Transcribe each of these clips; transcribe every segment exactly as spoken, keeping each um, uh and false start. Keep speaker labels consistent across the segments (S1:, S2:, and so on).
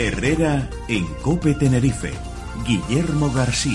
S1: Herrera en COPE Tenerife. Guillermo García.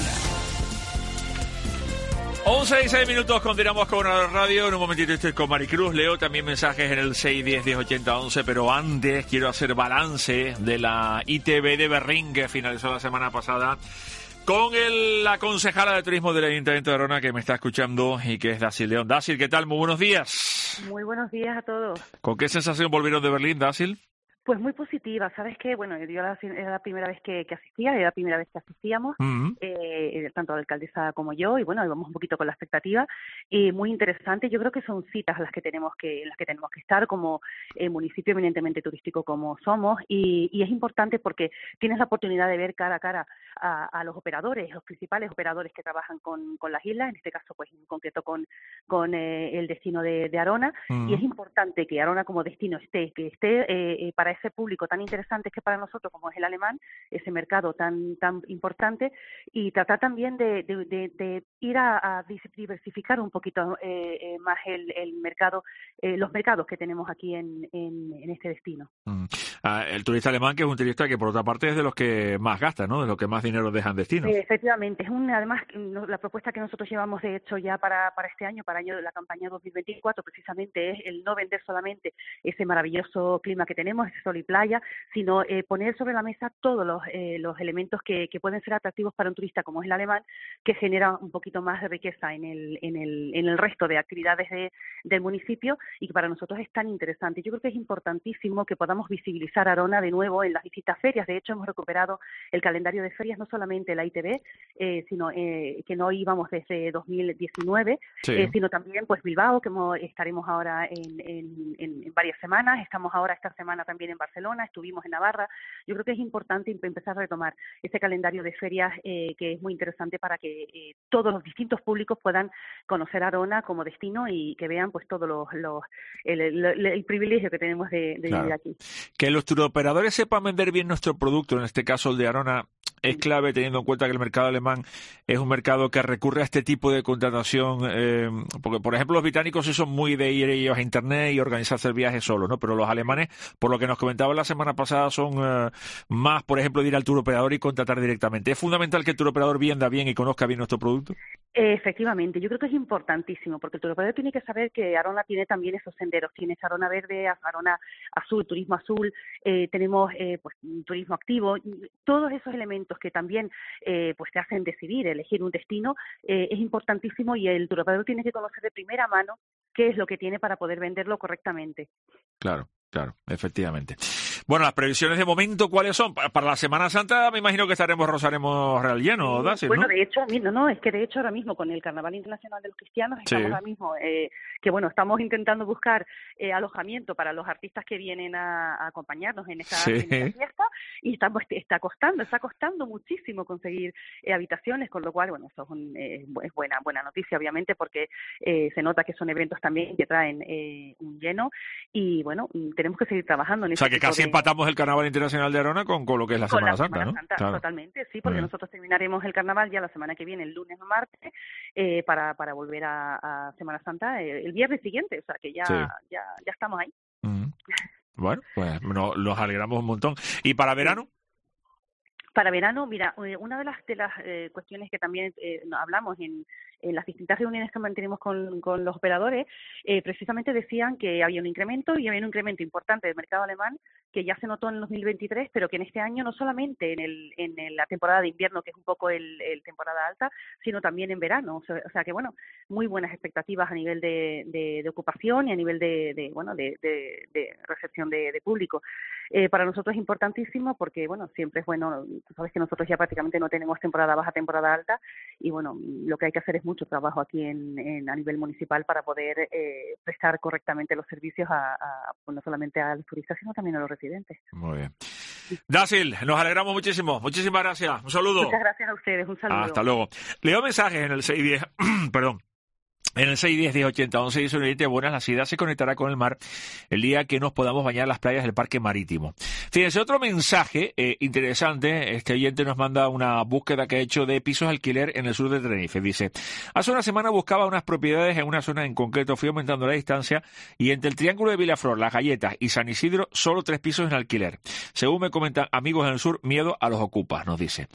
S2: once y seis minutos, continuamos con la radio. En un momentito estoy con Maricruz. Leo también mensajes en el seis diez, diez ochenta, once. Pero antes quiero hacer balance de la I T B de Berrín, que finalizó la semana pasada, con el, la concejala de turismo del Ayuntamiento de Arona, que me está escuchando y que es Dácil León. Dácil, ¿qué tal? Muy buenos días.
S3: Muy buenos días a todos.
S2: ¿Con qué sensación volvieron de Berlín, Dácil?
S3: Pues muy positiva, ¿sabes qué? Bueno, yo era, era la primera vez que, que asistía, era la primera vez que asistíamos, uh-huh. eh, tanto la alcaldesa como yo, y bueno, íbamos un poquito con la expectativa, y muy interesante. Yo creo que son citas las que tenemos que, en las que tenemos que estar como eh, municipio eminentemente turístico como somos, y, y es importante porque tienes la oportunidad de ver cara a cara a, a los operadores, los principales operadores que trabajan con, con las islas, en este caso pues en concreto con, con eh, el destino de, de Arona, uh-huh. y es importante que Arona como destino esté, que esté eh, para ese público tan interesante que para nosotros como es el alemán, ese mercado tan tan importante, y tratar también de, de, de, de ir a, a diversificar un poquito eh, eh, más el, el mercado, eh, los mercados que tenemos aquí en, en, en este destino.
S2: Mm. Ah, el turista alemán, que es un turista que por otra parte es de los que más gasta, ¿no? De los que más dinero dejan destinos.
S3: Eh, efectivamente, es un, además la propuesta que nosotros llevamos de hecho ya para, para este año, para año de la campaña dos mil veinticuatro, precisamente es el no vender solamente ese maravilloso clima que tenemos, ese sol y playa, sino eh, poner sobre la mesa todos los, eh, los elementos que, que pueden ser atractivos para un turista como es el alemán, que genera un poquito más de riqueza en el, en el, en el resto de actividades de, del municipio, y que para nosotros es tan interesante. Yo creo que es importantísimo que podamos visibilizar Arona de nuevo en las distintas ferias. De hecho, hemos recuperado el calendario de ferias, no solamente la I T B, eh, sino eh, que no íbamos desde dos mil diecinueve, sí. eh, sino también pues Bilbao, que hemos, estaremos ahora en, en, en, en varias semanas. Estamos ahora esta semana también en Barcelona, estuvimos en Navarra. Yo creo que es importante empezar a retomar ese calendario de ferias eh, que es muy interesante para que eh, todos los distintos públicos puedan conocer Arona como destino y que vean pues todos los, los el, el, el privilegio que tenemos de, de
S2: claro.
S3: vivir aquí.
S2: Que los turoperadores sepan vender bien nuestro producto, en este caso el de Arona, es clave, teniendo en cuenta que el mercado alemán es un mercado que recurre a este tipo de contratación, eh, porque por ejemplo los británicos sí son muy de ir ellos a internet y organizarse el viaje solo, ¿no? Pero los alemanes, por lo que nos comentaba la semana pasada, son eh, más, por ejemplo, de ir al turoperador y contratar directamente. ¿Es fundamental que el turoperador venda bien y conozca bien nuestro producto?
S3: Efectivamente, yo creo que es importantísimo, porque el turoperador tiene que saber que Arona tiene también esos senderos, tiene Arona Verde, Arona Azul, Turismo Azul, eh, tenemos eh, pues turismo activo, todos esos elementos que también eh, pues te hacen decidir, elegir un destino, eh, es importantísimo, y el turoperador tiene que conocer de primera mano qué es lo que tiene para poder venderlo correctamente.
S2: Claro, claro, efectivamente. Bueno, las previsiones de momento, ¿cuáles son? Para la Semana Santa me imagino que estaremos, rozaremos Real lleno, Dácil,
S3: Bueno,
S2: ¿no?
S3: de hecho, no, no, es que de hecho ahora mismo con el Carnaval Internacional de los Cristianos estamos sí. ahora mismo, eh, que bueno, estamos intentando buscar eh, alojamiento para los artistas que vienen a, a acompañarnos en esta, sí. en esta fiesta, y estamos, está costando, está costando muchísimo conseguir eh, habitaciones, con lo cual, bueno, eso es, un, eh, es buena, buena noticia, obviamente, porque eh, se nota que son eventos también que traen eh, un lleno, y bueno, tenemos que seguir trabajando en
S2: eso. O sea, que casi
S3: de...
S2: empatamos el Carnaval Internacional de Arona con, con lo que es la
S3: con
S2: Semana
S3: la
S2: Santa,
S3: Semana
S2: ¿no?
S3: Santa,
S2: Claro.
S3: Totalmente, sí, porque nosotros terminaremos el Carnaval ya la semana que viene, el lunes o martes, eh, para, para volver a, a Semana Santa el, el viernes siguiente, o sea, que ya, sí. ya, ya estamos ahí.
S2: Mm. Bueno, pues no, nos alegramos un montón. ¿Y para verano?
S3: Sí. Para verano, mira, una de las de las eh, cuestiones que también eh, hablamos en, en las distintas reuniones que mantenemos con, con los operadores, eh, precisamente decían que había un incremento, y había un incremento importante del mercado alemán, que ya se notó en el dos mil veintitrés, pero que en este año no solamente en el en el, la temporada de invierno, que es un poco el, el temporada alta, sino también en verano. O sea, o sea que, bueno, muy buenas expectativas a nivel de, de, de ocupación y a nivel de, de bueno de, de, de recepción de, de público. Eh, para nosotros es importantísimo porque, bueno, siempre es bueno, tú sabes que nosotros ya prácticamente no tenemos temporada baja, temporada alta, y bueno, lo que hay que hacer es mucho trabajo aquí en, en a nivel municipal para poder eh, prestar correctamente los servicios a, a pues no solamente a los turistas, sino también a los residentes.
S2: Muy bien. Dácil, nos alegramos muchísimo. Muchísimas gracias. Un saludo.
S3: Muchas gracias a ustedes. Un saludo.
S2: Hasta luego. Leo mensajes en el seis diez, perdón, En el seis diez diez ochenta once dice un oyente, buenas, la ciudad se conectará con el mar el día que nos podamos bañar en las playas del parque marítimo. Fíjense, otro mensaje eh, interesante, este oyente nos manda una búsqueda que ha hecho de pisos de alquiler en el sur de Tenerife. Dice, hace una semana buscaba unas propiedades en una zona en concreto, fui aumentando la distancia y entre el triángulo de Vilaflor, Las Galletas y San Isidro, solo tres pisos en alquiler. Según me comentan amigos en el sur, miedo a los ocupas, nos dice.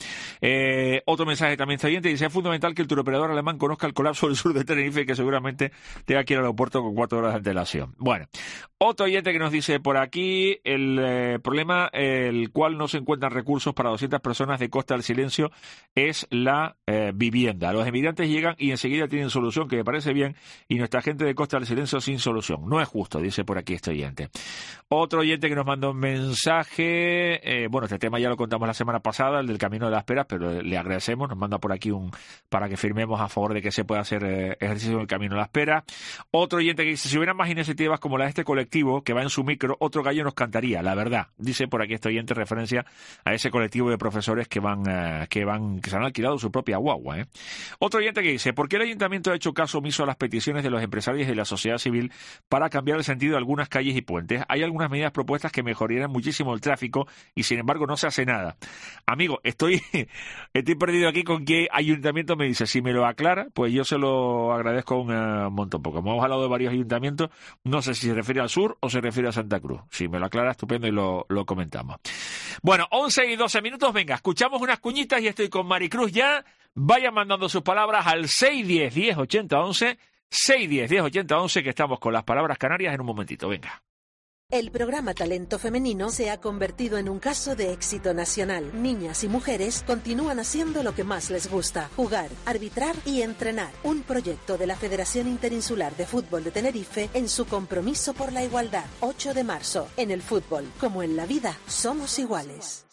S2: Eh, otro mensaje también este oyente dice, es fundamental que el turoperador alemán conozca el colapso del sur de Tenerife, que seguramente tenga que ir al aeropuerto con cuatro horas de antelación. Bueno, otro oyente que nos dice por aquí, el eh, problema eh, el cual no se encuentran recursos para doscientas personas de Costa del Silencio es la eh, vivienda. Los emigrantes llegan y enseguida tienen solución, que me parece bien, y nuestra gente de Costa del Silencio sin solución. No es justo, dice por aquí este oyente. Otro oyente que nos manda un mensaje, eh, bueno, este tema ya lo contamos la semana pasada, el del Camino de las Peras, pero le agradecemos, nos manda por aquí un para que firmemos a favor de que se pueda hacer eh, ejercicio en el Camino de las Peras. Otro oyente que dice, si hubieran más iniciativas como la de este colectivo que va en su micro, otro gallo nos cantaría, la verdad. Dice por aquí este oyente referencia a ese colectivo de profesores que van, eh, que van, que se han alquilado su propia guagua. ¿eh? Otro oyente que dice, ¿por qué el ayuntamiento ha hecho caso omiso a las peticiones de los empresarios y de la sociedad civil para cambiar el sentido de algunas calles y puentes? Hay algunas medidas propuestas que mejorarían muchísimo el tráfico y sin embargo no se hace nada. Amigo, estoy, estoy perdido aquí con qué ayuntamiento me dice. Si me lo aclara, pues yo se lo agradezco un uh, montón, porque hemos hablado de varios ayuntamientos, no sé si se refiere al sur o se refiere a Santa Cruz. Si me lo aclara, estupendo, y lo, lo comentamos. Bueno, once y doce minutos, venga, escuchamos unas cuñitas y estoy con Maricruz ya. Vayan mandando sus palabras al seis diez diez ochenta once, seis diez diez ochenta once, que estamos con las palabras canarias en un momentito, venga.
S4: El programa Talento Femenino se ha convertido en un caso de éxito nacional. Niñas y mujeres continúan haciendo lo que más les gusta: jugar, arbitrar y entrenar. Un proyecto de la Federación Interinsular de Fútbol de Tenerife en su compromiso por la igualdad. ocho de marzo. En el fútbol, como en la vida, somos iguales.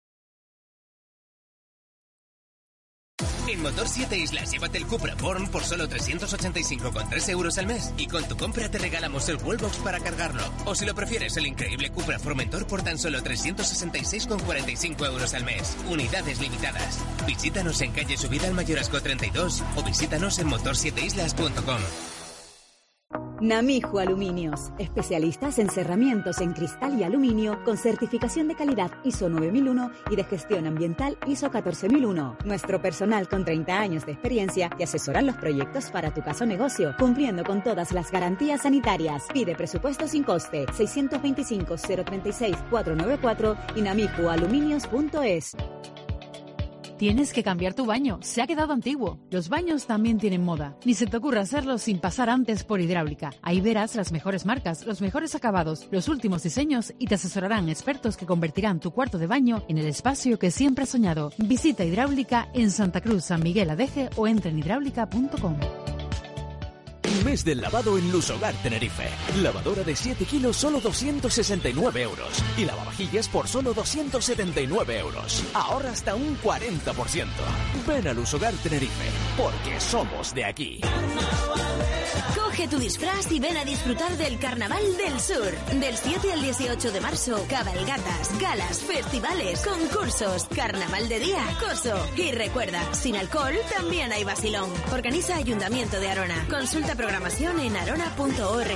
S5: En Motor siete Islas, llévate el Cupra Born por solo trescientos ochenta y cinco con tres euros al mes. Y con tu compra te regalamos el Wallbox para cargarlo. O si lo prefieres, el increíble Cupra Formentor por tan solo trescientos sesenta y seis con cuarenta y cinco euros al mes. Unidades limitadas. Visítanos en calle Subida al Mayorazgo treinta y dos o visítanos en motor siete islas punto com.
S6: Namijo Aluminios, especialistas en cerramientos en cristal y aluminio con certificación de calidad I S O nueve mil uno y de gestión ambiental I S O catorce mil uno. Nuestro personal con treinta años de experiencia te asesora los proyectos para tu caso o negocio, cumpliendo con todas las garantías sanitarias. Pide presupuesto sin coste, seiscientos veinticinco cero treinta y seis cuatrocientos noventa y cuatro y namijo aluminios punto es.
S7: Tienes que cambiar tu baño, se ha quedado antiguo. Los baños también tienen moda. Ni se te ocurra hacerlo sin pasar antes por Hidráulica. Ahí verás las mejores marcas, los mejores acabados, los últimos diseños y te asesorarán expertos que convertirán tu cuarto de baño en el espacio que siempre has soñado. Visita Hidráulica en Santa Cruz, San Miguel Adeje o entra en hidráulica punto com.
S1: Mes del lavado en Lusogar Tenerife. Lavadora de siete kilos, solo doscientos sesenta y nueve euros. Y lavavajillas por solo doscientos setenta y nueve euros. Ahorra hasta un cuarenta por ciento. Ven a Lusogar Tenerife, porque somos de aquí.
S8: Coge tu disfraz y ven a disfrutar del Carnaval del Sur. Del siete al dieciocho de marzo, cabalgatas, galas, festivales, concursos, carnaval de día, coso. Y recuerda, sin alcohol también hay vacilón. Organiza Ayuntamiento de Arona. Consulta programación en arona punto org.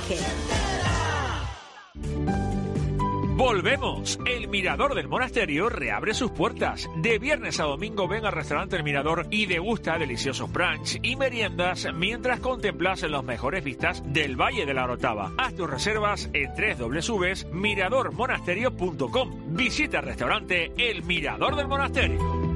S2: Volvemos. El Mirador del Monasterio reabre sus puertas. De viernes a domingo ven al restaurante El Mirador y degusta deliciosos brunch y meriendas mientras contemplas los mejores vistas del Valle de la Orotava. Haz tus reservas en doble u doble u doble u punto mirador monasterio punto com. Visita el restaurante El Mirador del Monasterio.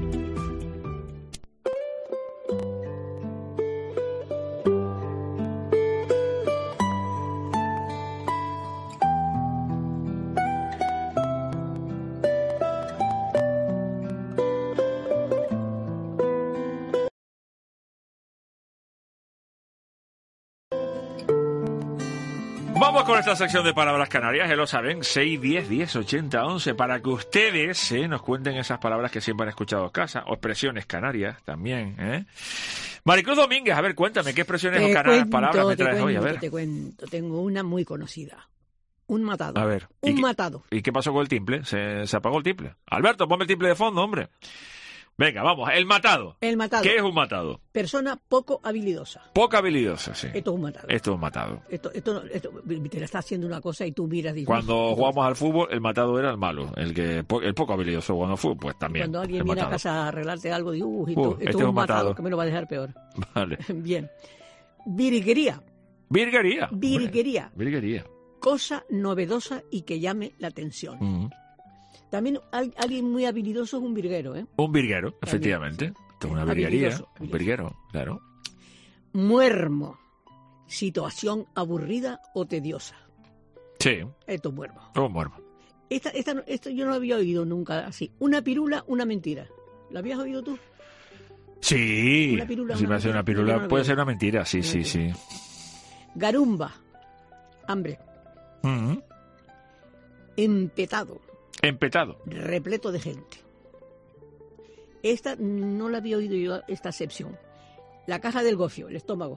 S2: Vamos con esta sección de palabras canarias, ya lo saben, seis diez diez ochenta once, para que ustedes eh, nos cuenten esas palabras que siempre han escuchado en casa, o expresiones canarias también. ¿eh? Maricruz Domínguez, a ver, cuéntame, ¿qué expresiones
S9: te
S2: o canarias,
S9: cuento,
S2: palabras me traes
S9: cuento,
S2: hoy? A ver.
S9: Te cuento, tengo una muy conocida. Un matado.
S2: A ver.
S9: Un
S2: ¿y
S9: matado.
S2: ¿Y qué pasó con el timple? ¿Se, se apagó el timple? Alberto, ponme el timple de fondo, hombre. Venga, vamos, el matado.
S9: El matado.
S2: ¿Qué es un matado?
S9: Persona poco habilidosa.
S2: Poco habilidosa, sí.
S9: Esto es un matado.
S2: Esto es un matado.
S9: Esto, esto, esto, te la está haciendo una cosa y tú miras y dices,
S2: Cuando
S9: no,
S2: jugamos al fútbol, el matado era el malo. El que el poco habilidoso jugando al fútbol, pues también.
S9: Cuando alguien
S2: el
S9: viene
S2: matado.
S9: a casa a arreglarte algo, digo, uh, esto,
S2: Uh,
S9: esto
S2: este
S9: es un matado, matado, que me lo va a dejar peor.
S2: Vale.
S9: Bien. Virguería.
S2: Virguería.
S9: Virguería.
S2: Virguería.
S9: Cosa novedosa y que llame la atención.
S2: Mm.
S9: También hay, alguien muy habilidoso es un virguero, ¿eh?
S2: Un virguero, también, efectivamente. Sí. Esto es una virguería.
S9: Habilidoso, habilidoso.
S2: Un virguero, claro.
S9: Muermo. Situación aburrida o tediosa.
S2: Sí.
S9: Esto es muermo.
S2: Un muermo.
S9: Esta, esta, esta yo no había oído nunca así. Una pirula, una mentira. ¿La habías oído tú?
S2: Sí.
S9: Una pirula,
S2: si
S9: una
S2: me hace una pirula, no puede ser una mentira, sí, sí, sí.
S9: Garumba. Hambre.
S2: Mm-hmm.
S9: Empetado.
S2: Empetado.
S9: Repleto de gente. Esta no la había oído yo, esta acepción. La caja del gofio, el estómago.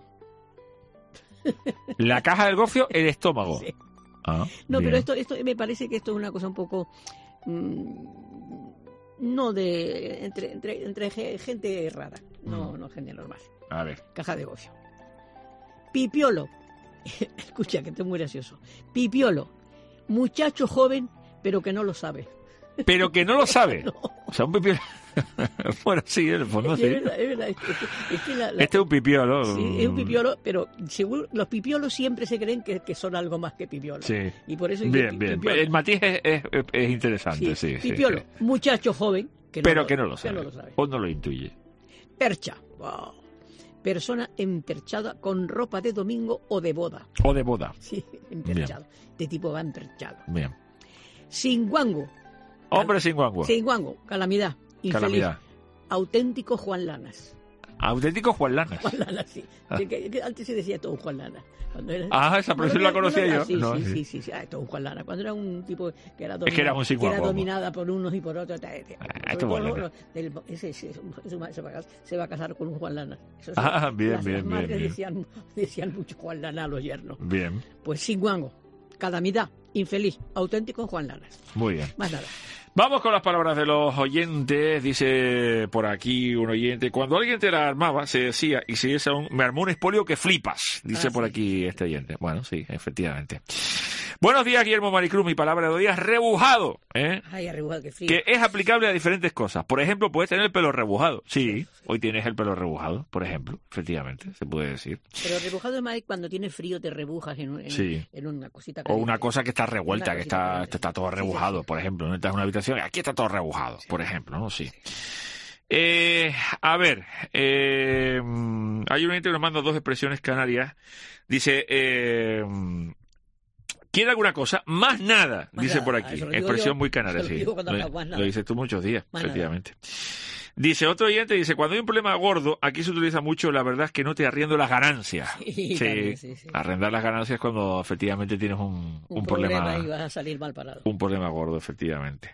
S2: La caja del gofio, el estómago.
S9: Sí.
S2: Ah,
S9: no,
S2: bien.
S9: pero esto, esto me parece que esto es una cosa un poco... Mmm, no de... Entre, entre, entre gente rara. No, mm. no gente normal.
S2: A ver.
S9: Caja de gofio. Pipiolo. Escucha, que esto es muy gracioso. Pipiolo. Muchacho joven, pero que no lo sabe.
S2: Pero que no lo sabe.
S9: No.
S2: O sea, un pipiolo. Bueno, sí, en el fondo
S9: es
S2: sí.
S9: Verdad, es verdad. Es que, es que la, la...
S2: Este es un pipiolo.
S9: Sí, es un pipiolo, pero según los pipiolos siempre se creen que, que son algo más que pipiolos.
S2: Sí.
S9: Y por eso
S2: bien, bien.
S9: Pipiolo.
S2: El matiz es, es, es interesante, sí. sí
S9: pipiolo,
S2: sí,
S9: sí. Muchacho joven, que no
S2: pero
S9: lo,
S2: que no lo sabe.
S9: Que no lo sabe.
S2: O no lo intuye.
S9: Percha. Wow. Persona emperchada con ropa de domingo o de boda.
S2: O de boda.
S9: Sí, emperchado. De tipo va emperchado.
S2: Bien.
S9: Singuango.
S2: Hombre singuango.
S9: Singuango, calamidad. Infeliz.
S2: Calamidad.
S9: Auténtico Juan Lanas.
S2: Auténtico Juan Lanas.
S9: Juan Lanas, sí. Ah. Que, que, que antes se decía todo un Juan Lanas. Era...
S2: Ah, esa profesión la conocía yo.
S9: Sí,
S2: no,
S9: sí,
S2: sí,
S9: sí, sí, sí. Ah, todo un Juan Lanas. Cuando era un tipo que era dominada,
S2: es que era, un
S9: que era dominada por unos y por otros.
S2: Ah, esto vale.
S9: Ese, ese, ese, se, va a, se va a casar con un Juan Lanas. Eso
S2: ah,
S9: sí,
S2: bien,
S9: las,
S2: bien,
S9: las
S2: bien, bien.
S9: Decían, decían mucho Juan Lanas a los yernos.
S2: Bien.
S9: Pues singuango, calamidad, infeliz, auténtico Juan Lanas.
S2: Muy bien.
S9: Más nada.
S2: Vamos con las palabras de los oyentes. Dice por aquí un oyente: cuando alguien te la armaba, se decía, y si es un, me armó un espolio que flipas. Dice ah, por sí. aquí este oyente. Bueno, sí, efectivamente. Buenos días, Guillermo Maricruz. Mi palabra de hoy es rebujado, ¿eh?
S9: Ay, rebujado, qué frío.
S2: Que es aplicable a diferentes cosas. Por ejemplo, puedes tener el pelo rebujado. Sí, hoy tienes el pelo rebujado, por ejemplo. Efectivamente, se puede decir.
S9: Pero rebujado es más cuando tienes frío, te rebujas en, en,
S2: sí.
S9: en una cosita
S2: caliente. O una cosa que está revuelta, que está, está todo rebujado,
S9: sí, sí.
S2: por ejemplo. No estás en una habitación, aquí está todo rebujado, sí. por ejemplo, ¿no? Sí. sí. Eh, a ver, eh, hay un oyente que nos manda dos expresiones canarias. Dice... Eh, ¿quiere alguna cosa? Más nada, más dice nada. Por aquí. Expresión yo, muy canaria, sí. Lo, lo dices tú muchos días, más efectivamente. Nada. Dice otro oyente, dice, cuando hay un problema gordo, aquí se utiliza mucho, la verdad es que no te arriendo las ganancias.
S9: Sí,
S2: sí,
S9: sí, sí.
S2: Arrendar las ganancias cuando efectivamente tienes un, un,
S9: un
S2: problema.
S9: problema y vas a salir mal parado.
S2: Un problema gordo, efectivamente.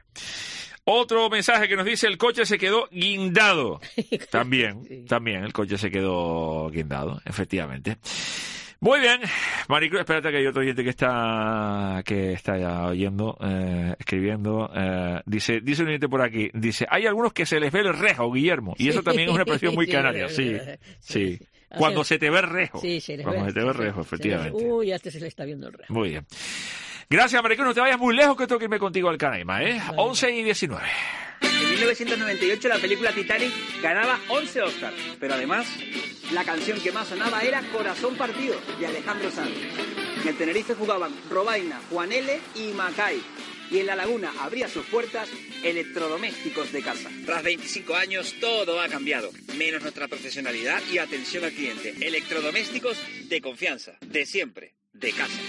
S2: Otro mensaje que nos dice, el coche se quedó guindado. También, sí. también, el coche se quedó guindado, efectivamente. Muy bien, Maricruz, espérate que hay otro oyente que está que está ya oyendo, eh, escribiendo, eh, dice, dice un oyente por aquí, dice, hay algunos que se les ve el rejo, Guillermo, y eso también es una expresión muy canaria, sí, sí, sí. Cuando se te ve el rejo,
S9: sí, se
S2: cuando
S9: ve,
S2: se te ve el rejo, efectivamente.
S9: Uy, ya este se le está viendo el rejo.
S2: Muy bien. Gracias, Maricruz, no te vayas muy lejos que tengo que irme contigo al Canaima, ¿eh? Vale. once y diecinueve.
S10: En mil novecientos noventa y ocho la película Titanic ganaba once Oscars, pero además la canción que más sonaba era Corazón Partido, de Alejandro Sanz. En el Tenerife jugaban Robaina, Juan L. y Macay. Y en La Laguna abría sus puertas Electrodomésticos de Casa. Tras veinticinco años todo ha cambiado, menos nuestra profesionalidad y atención al cliente. Electrodomésticos de confianza, de siempre, de casa.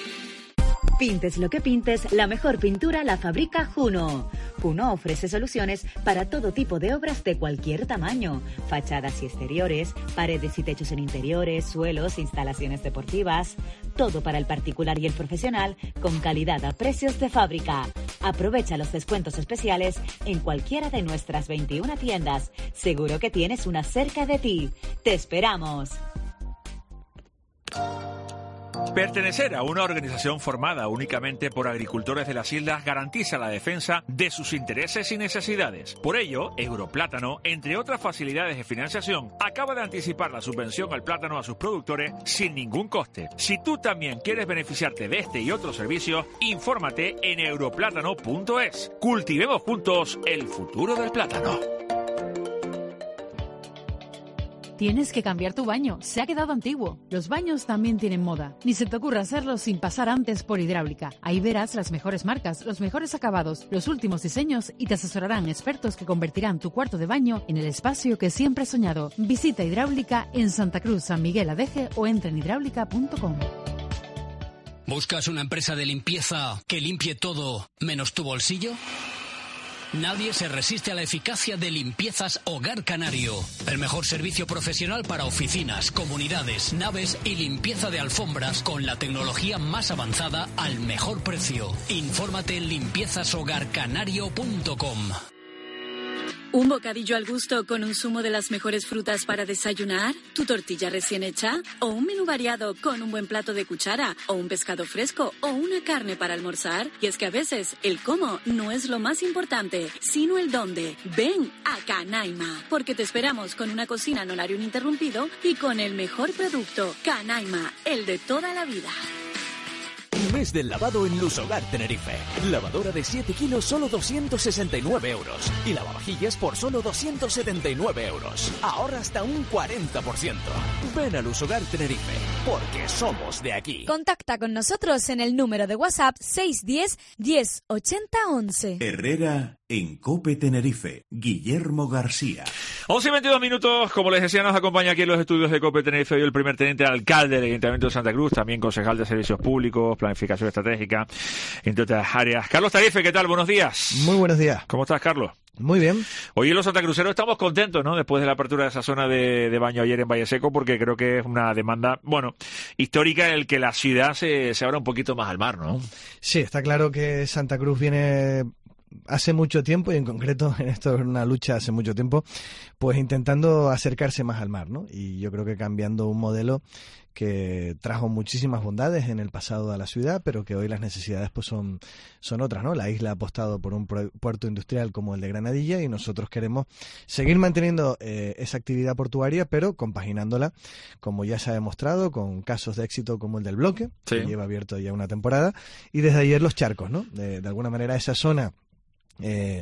S6: Pintes lo que pintes, la mejor pintura la fabrica Juno. Juno ofrece soluciones para todo tipo de obras de cualquier tamaño. Fachadas y exteriores, paredes y techos en interiores, suelos, instalaciones deportivas. Todo para el particular y el profesional, con calidad a precios de fábrica. Aprovecha los descuentos especiales en cualquiera de nuestras veintiuna tiendas. Seguro que tienes una cerca de ti. ¡Te esperamos!
S2: Pertenecer a una organización formada únicamente por agricultores de las islas garantiza la defensa de sus intereses y necesidades. Por ello, Europlátano, entre otras facilidades de financiación, acaba de anticipar la subvención al plátano a sus productores sin ningún coste. Si tú también quieres beneficiarte de este y otros servicios, infórmate en europlátano punto es. Cultivemos juntos el futuro del plátano.
S7: Tienes que cambiar tu baño, se ha quedado antiguo. Los baños también tienen moda. Ni se te ocurra hacerlo sin pasar antes por Hidráulica. Ahí verás las mejores marcas, los mejores acabados, los últimos diseños y te asesorarán expertos que convertirán tu cuarto de baño en el espacio que siempre has soñado. Visita Hidráulica en Santa Cruz, San Miguel Adeje o entra en hidráulica punto com.
S11: ¿Buscas una empresa de limpieza que limpie todo menos tu bolsillo? Nadie se resiste a la eficacia de Limpiezas Hogar Canario. El mejor servicio profesional para oficinas, comunidades, naves y limpieza de alfombras con la tecnología más avanzada al mejor precio. Infórmate en limpiezas hogar canario punto com.
S12: ¿Un bocadillo al gusto con un zumo de las mejores frutas para desayunar? ¿Tu tortilla recién hecha? ¿O un menú variado con un buen plato de cuchara? ¿O un pescado fresco? ¿O una carne para almorzar? Y es que a veces el cómo no es lo más importante, sino el dónde. Ven a Canaima, porque te esperamos con una cocina en horario ininterrumpido y con el mejor producto. Canaima, el de toda la vida.
S1: Mes del lavado en Lusogar Tenerife. Lavadora de siete kilos, solo doscientos sesenta y nueve euros. Y lavavajillas por solo doscientos setenta y nueve euros. Ahorra hasta un cuarenta por ciento. Ven a Lusogar Tenerife, porque somos de aquí.
S13: Contacta con nosotros en el número de WhatsApp seis uno cero, diez, ochenta, once.
S14: Herrera en COPE Tenerife. Guillermo García.
S2: once y veintidós minutos, como les decía, nos acompaña aquí en los estudios de COPE Tenerife hoy el primer teniente alcalde del Ayuntamiento de Santa Cruz, también concejal de Servicios Públicos, Planificación Estratégica, entre otras áreas. Carlos Tarife, ¿qué tal? Buenos días.
S15: Muy buenos días.
S2: ¿Cómo estás, Carlos?
S15: Muy bien.
S2: Hoy en los santacruceros estamos contentos, ¿no? Después de la apertura de esa zona de, de baño ayer en Valle Seco, porque creo que es una demanda, bueno, histórica en el que la ciudad se, se abra un poquito más al mar, ¿no?
S15: Sí, está claro que Santa Cruz viene hace mucho tiempo, y en concreto en esto es una lucha hace mucho tiempo, pues intentando acercarse más al mar, ¿no? Y yo creo que cambiando un modelo que trajo muchísimas bondades en el pasado a la ciudad, pero que hoy las necesidades pues son, son otras, ¿no? La isla ha apostado por un puerto industrial como el de Granadilla y nosotros queremos seguir manteniendo eh, esa actividad portuaria, pero compaginándola, como ya se ha demostrado, con casos de éxito como el del Bloque, sí, que lleva abierto ya una temporada, y desde ayer los charcos, ¿no? De, de alguna manera esa zona Eh,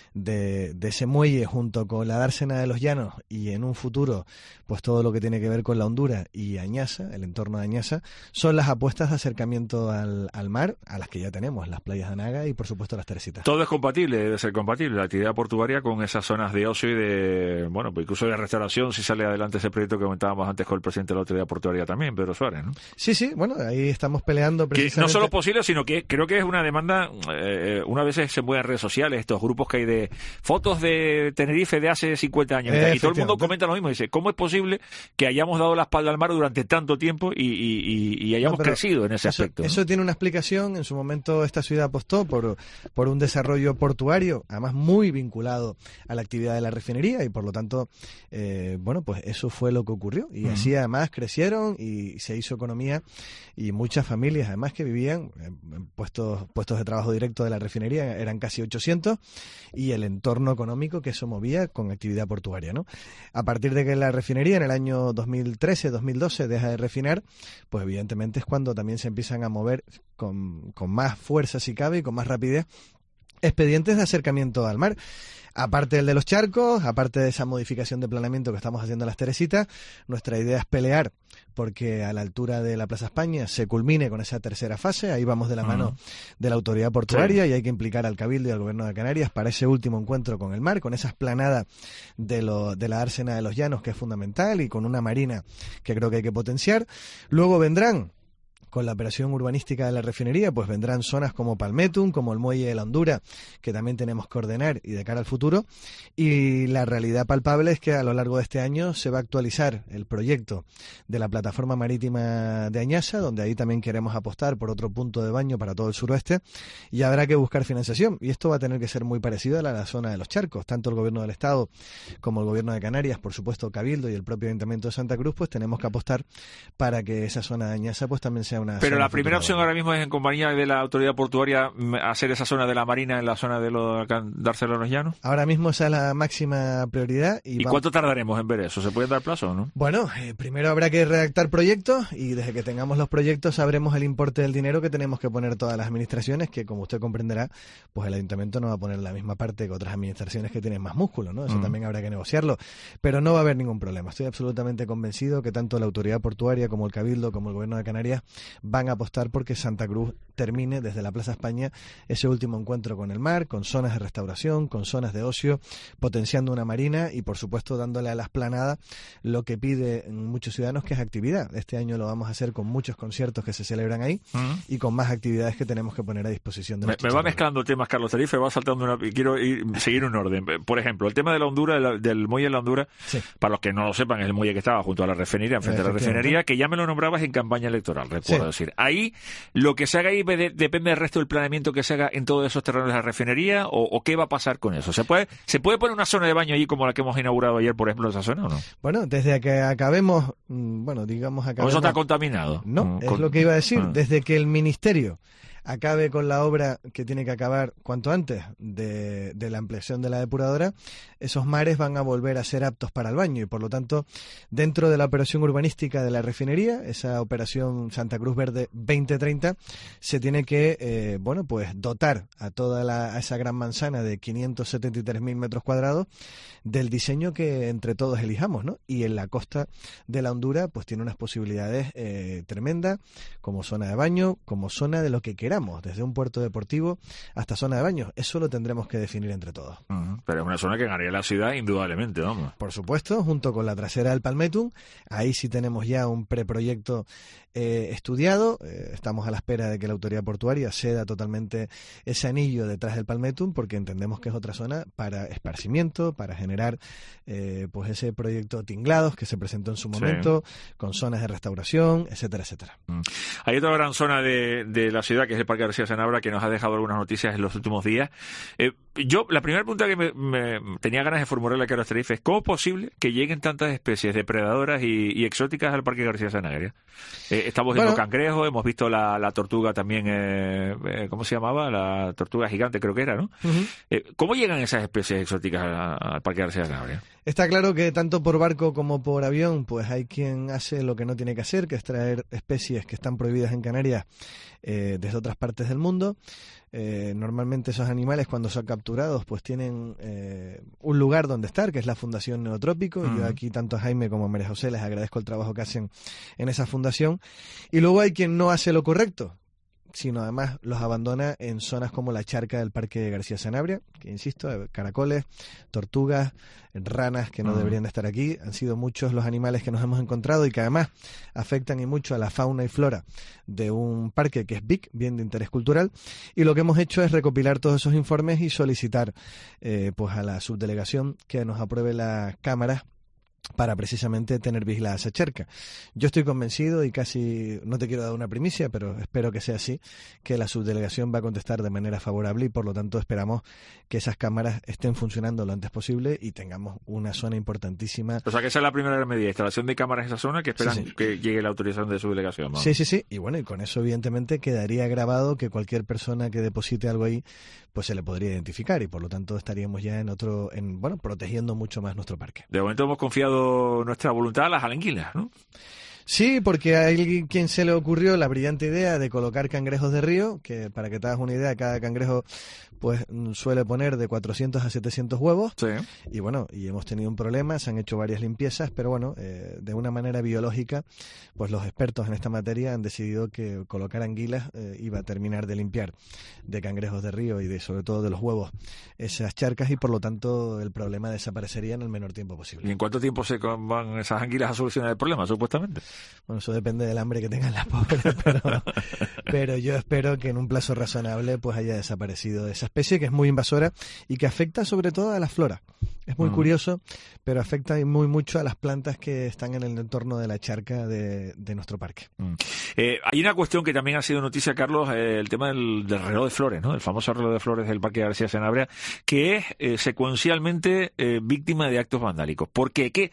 S15: de, de ese muelle junto con la dársena de los Llanos y en un futuro pues todo lo que tiene que ver con la Hondura y Añasa, el entorno de Añasa, son las apuestas de acercamiento al, al mar, a las que ya tenemos, las playas de Anaga y por supuesto las Teresitas.
S2: Todo es compatible, debe ser compatible la actividad portuaria con esas zonas de ocio y de, bueno, pues incluso de restauración, si sale adelante ese proyecto que comentábamos antes con el presidente de la autoridad portuaria también, Pedro Suárez, ¿no?
S15: Sí, sí, bueno, ahí estamos peleando precisamente.
S2: Que no solo posible, sino que creo que es una demanda, eh, una vez se mueve en redes sociales, estos grupos que hay de fotos de Tenerife de hace cincuenta años, y todo el mundo comenta lo mismo, dice, ¿cómo es posible que hayamos dado la espalda al mar durante tanto tiempo y, y, y, y hayamos no, crecido en ese
S15: eso,
S2: aspecto? ¿no?
S15: Eso tiene una explicación. En su momento esta ciudad apostó por, por un desarrollo portuario, además muy vinculado a la actividad de la refinería, y por lo tanto, eh, bueno, pues eso fue lo que ocurrió, y uh-huh. así además crecieron y se hizo economía, y muchas familias además que vivían en puestos, puestos de trabajo directo de la refinería, eran casi ochocientos, y el entorno económico que eso movía con actividad portuaria, ¿no? A partir de que la refinería en el año dos mil trece, dos mil doce deja de refinar, pues evidentemente es cuando también se empiezan a mover con, con más fuerza, si cabe, y con más rapidez, expedientes de acercamiento al mar. Aparte del de los charcos, aparte de esa modificación de planeamiento que estamos haciendo en las Teresitas, nuestra idea es pelear porque a la altura de la Plaza España se culmine con esa tercera fase. Ahí vamos de la uh-huh. mano de la autoridad portuaria, sí, y hay que implicar al Cabildo y al Gobierno de Canarias para ese último encuentro con el mar, con esa esplanada de, lo, de la dársena de los Llanos, que es fundamental, y con una marina que creo que hay que potenciar. Luego vendrán, con la operación urbanística de la refinería, pues vendrán zonas como Palmetum, como el Muelle de la Hondura, que también tenemos que ordenar y de cara al futuro. Y la realidad palpable es que a lo largo de este año se va a actualizar el proyecto de la plataforma marítima de Añasa, donde ahí también queremos apostar por otro punto de baño para todo el suroeste, y habrá que buscar financiación. Y esto va a tener que ser muy parecido a la, a la zona de los charcos. Tanto el Gobierno del Estado como el Gobierno de Canarias, por supuesto Cabildo y el propio Ayuntamiento de Santa Cruz, pues tenemos que apostar para que esa zona de Añasa pues también sea una
S2: Pero
S15: zona
S2: la primera
S15: futura.
S2: opción ahora mismo es, en compañía de la autoridad portuaria, hacer esa zona de la Marina en la zona de los Dárselos los Llanos.
S15: Ahora mismo esa es la máxima prioridad. ¿Y,
S2: ¿Y
S15: vamos...
S2: cuánto tardaremos en ver eso? ¿Se puede dar plazo o no?
S15: Bueno, eh, primero habrá que redactar proyectos y desde que tengamos los proyectos sabremos el importe del dinero que tenemos que poner todas las administraciones, que como usted comprenderá, pues el ayuntamiento no va a poner la misma parte que otras administraciones que tienen más músculo, ¿no? Eso mm. también habrá que negociarlo, pero no va a haber ningún problema. Estoy absolutamente convencido que tanto la autoridad portuaria como el Cabildo, como el Gobierno de Canarias van a apostar porque Santa Cruz termine desde la Plaza España ese último encuentro con el mar, con zonas de restauración, con zonas de ocio, potenciando una marina y por supuesto dándole a la esplanada lo que piden muchos ciudadanos, que es actividad. Este año lo vamos a hacer con muchos conciertos que se celebran ahí uh-huh. y con más actividades que tenemos que poner a disposición de
S2: Me, me va mezclando temas, Carlos Tarife, va saltando una, y quiero ir, seguir un orden. Por ejemplo, el tema de la Hondura, del, del muelle de la Hondura, sí. para los que no lo sepan, es el muelle que estaba junto a la refinería, enfrente de la refinería, que ya me lo nombrabas en campaña electoral, recuerdo sí. decir. Ahí, lo que se haga ahí de, depende del resto del planeamiento que se haga en todos esos terrenos de la refinería, o, o qué va a pasar con eso. ¿Se puede, ¿Se puede poner una zona de baño allí como la que hemos inaugurado ayer, por ejemplo, esa zona o no?
S15: Bueno, desde que acabemos, bueno, digamos acabemos...
S2: ¿O eso está contaminado?
S15: No,
S2: con...
S15: es lo que iba a decir. Ah. Desde que el Ministerio acabe con la obra que tiene que acabar cuanto antes de, de la ampliación de la depuradora, esos mares van a volver a ser aptos para el baño y por lo tanto dentro de la operación urbanística de la refinería, esa operación Santa Cruz Verde veinte treinta, se tiene que eh, bueno pues dotar a toda la, a esa gran manzana de quinientos setenta y tres mil metros cuadrados del diseño que entre todos elijamos, ¿no? Y en la costa de la Hondura pues tiene unas posibilidades eh, tremendas como zona de baño, como zona de lo que queramos, desde un puerto deportivo hasta zona de baño. Eso lo tendremos que definir entre todos.
S2: Uh-huh. Pero es una zona que ganaría la ciudad indudablemente, vamos.
S15: Por supuesto, junto con la trasera del Palmetum. Ahí sí tenemos ya un preproyecto eh, estudiado. Eh, estamos a la espera de que la autoridad portuaria ceda totalmente ese anillo detrás del Palmetum, porque entendemos que es otra zona para esparcimiento, para generar eh, pues ese proyecto Tinglados que se presentó en su momento, sí. con zonas de restauración, etcétera, etcétera.
S2: Mm. Hay otra gran zona de, de la ciudad que es el Parque García Sanabria, que nos ha dejado algunas noticias en los últimos días. Eh, yo, la primera pregunta que me, me tenía ganas de formularle a Carlos Tarife es: ¿cómo es posible que lleguen tantas especies depredadoras y, y exóticas al Parque García Sanabria? Eh, estamos viendo bueno, cangrejos, hemos visto la, la tortuga también, eh, eh, ¿cómo se llamaba? La tortuga gigante creo que era, ¿no? Uh-huh. Eh, ¿Cómo llegan esas especies exóticas al Parque García Sanabria?
S15: Está claro que tanto por barco como por avión, pues hay quien hace lo que no tiene que hacer, que es traer especies que están prohibidas en Canarias eh, desde otras partes del mundo. Eh, normalmente esos animales, cuando son capturados, pues tienen eh, un lugar donde estar, que es la Fundación Neotrópico. Mm. Yo aquí tanto a Jaime como a María José les agradezco el trabajo que hacen en esa fundación. Y luego hay quien no hace lo correcto, sino además los abandona en zonas como la charca del Parque García Sanabria, que insisto, caracoles, tortugas, ranas que no uh-huh. deberían de estar aquí. Han sido muchos los animales que nos hemos encontrado y que además afectan y mucho a la fauna y flora de un parque que es B I C, bien de interés cultural, y lo que hemos hecho es recopilar todos esos informes y solicitar eh, pues a la subdelegación que nos apruebe las cámaras para precisamente tener vigilada esa charca. Yo estoy convencido y casi no te quiero dar una primicia, pero espero que sea así, que la subdelegación va a contestar de manera favorable y por lo tanto esperamos que esas cámaras estén funcionando lo antes posible y tengamos una zona importantísima.
S2: O sea que esa es la primera medida, instalación de cámaras en esa zona, que esperan sí, sí. que llegue la autorización de subdelegación, ¿no?
S15: Sí, sí, sí, y bueno, y con eso evidentemente quedaría grabado que cualquier persona que deposite algo ahí, pues se le podría identificar y por lo tanto estaríamos ya en otro, en bueno, protegiendo mucho más nuestro parque.
S2: De momento hemos confiado nuestra voluntad a las alanguilas, ¿no?
S15: Sí, porque a alguien quien se le ocurrió la brillante idea de colocar cangrejos de río, que para que te hagas una idea, cada cangrejo pues suele poner de cuatrocientos a setecientos huevos. Sí. Y bueno, y hemos tenido un problema, se han hecho varias limpiezas, pero bueno, eh, de una manera biológica, pues los expertos en esta materia han decidido que colocar anguilas eh, iba a terminar de limpiar de cangrejos de río y de sobre todo de los huevos esas charcas y por lo tanto el problema desaparecería en el menor tiempo posible.
S2: ¿Y en cuánto tiempo se van esas anguilas a solucionar el problema, supuestamente?
S15: Bueno, eso depende del hambre que tengan las pobres, pero, pero yo espero que en un plazo razonable pues haya desaparecido esa especie que es muy invasora y que afecta sobre todo a la flora. Es muy mm. curioso, pero afecta muy mucho a las plantas que están en el entorno de la charca de, de nuestro parque.
S2: Mm. Eh, hay una cuestión que también ha sido noticia, Carlos, eh, el tema del, del reloj de flores, ¿no? El famoso reloj de flores del Parque García Sanabria, que es eh, secuencialmente eh, víctima de actos vandálicos. ¿Por qué? ¿Qué? ¿Qué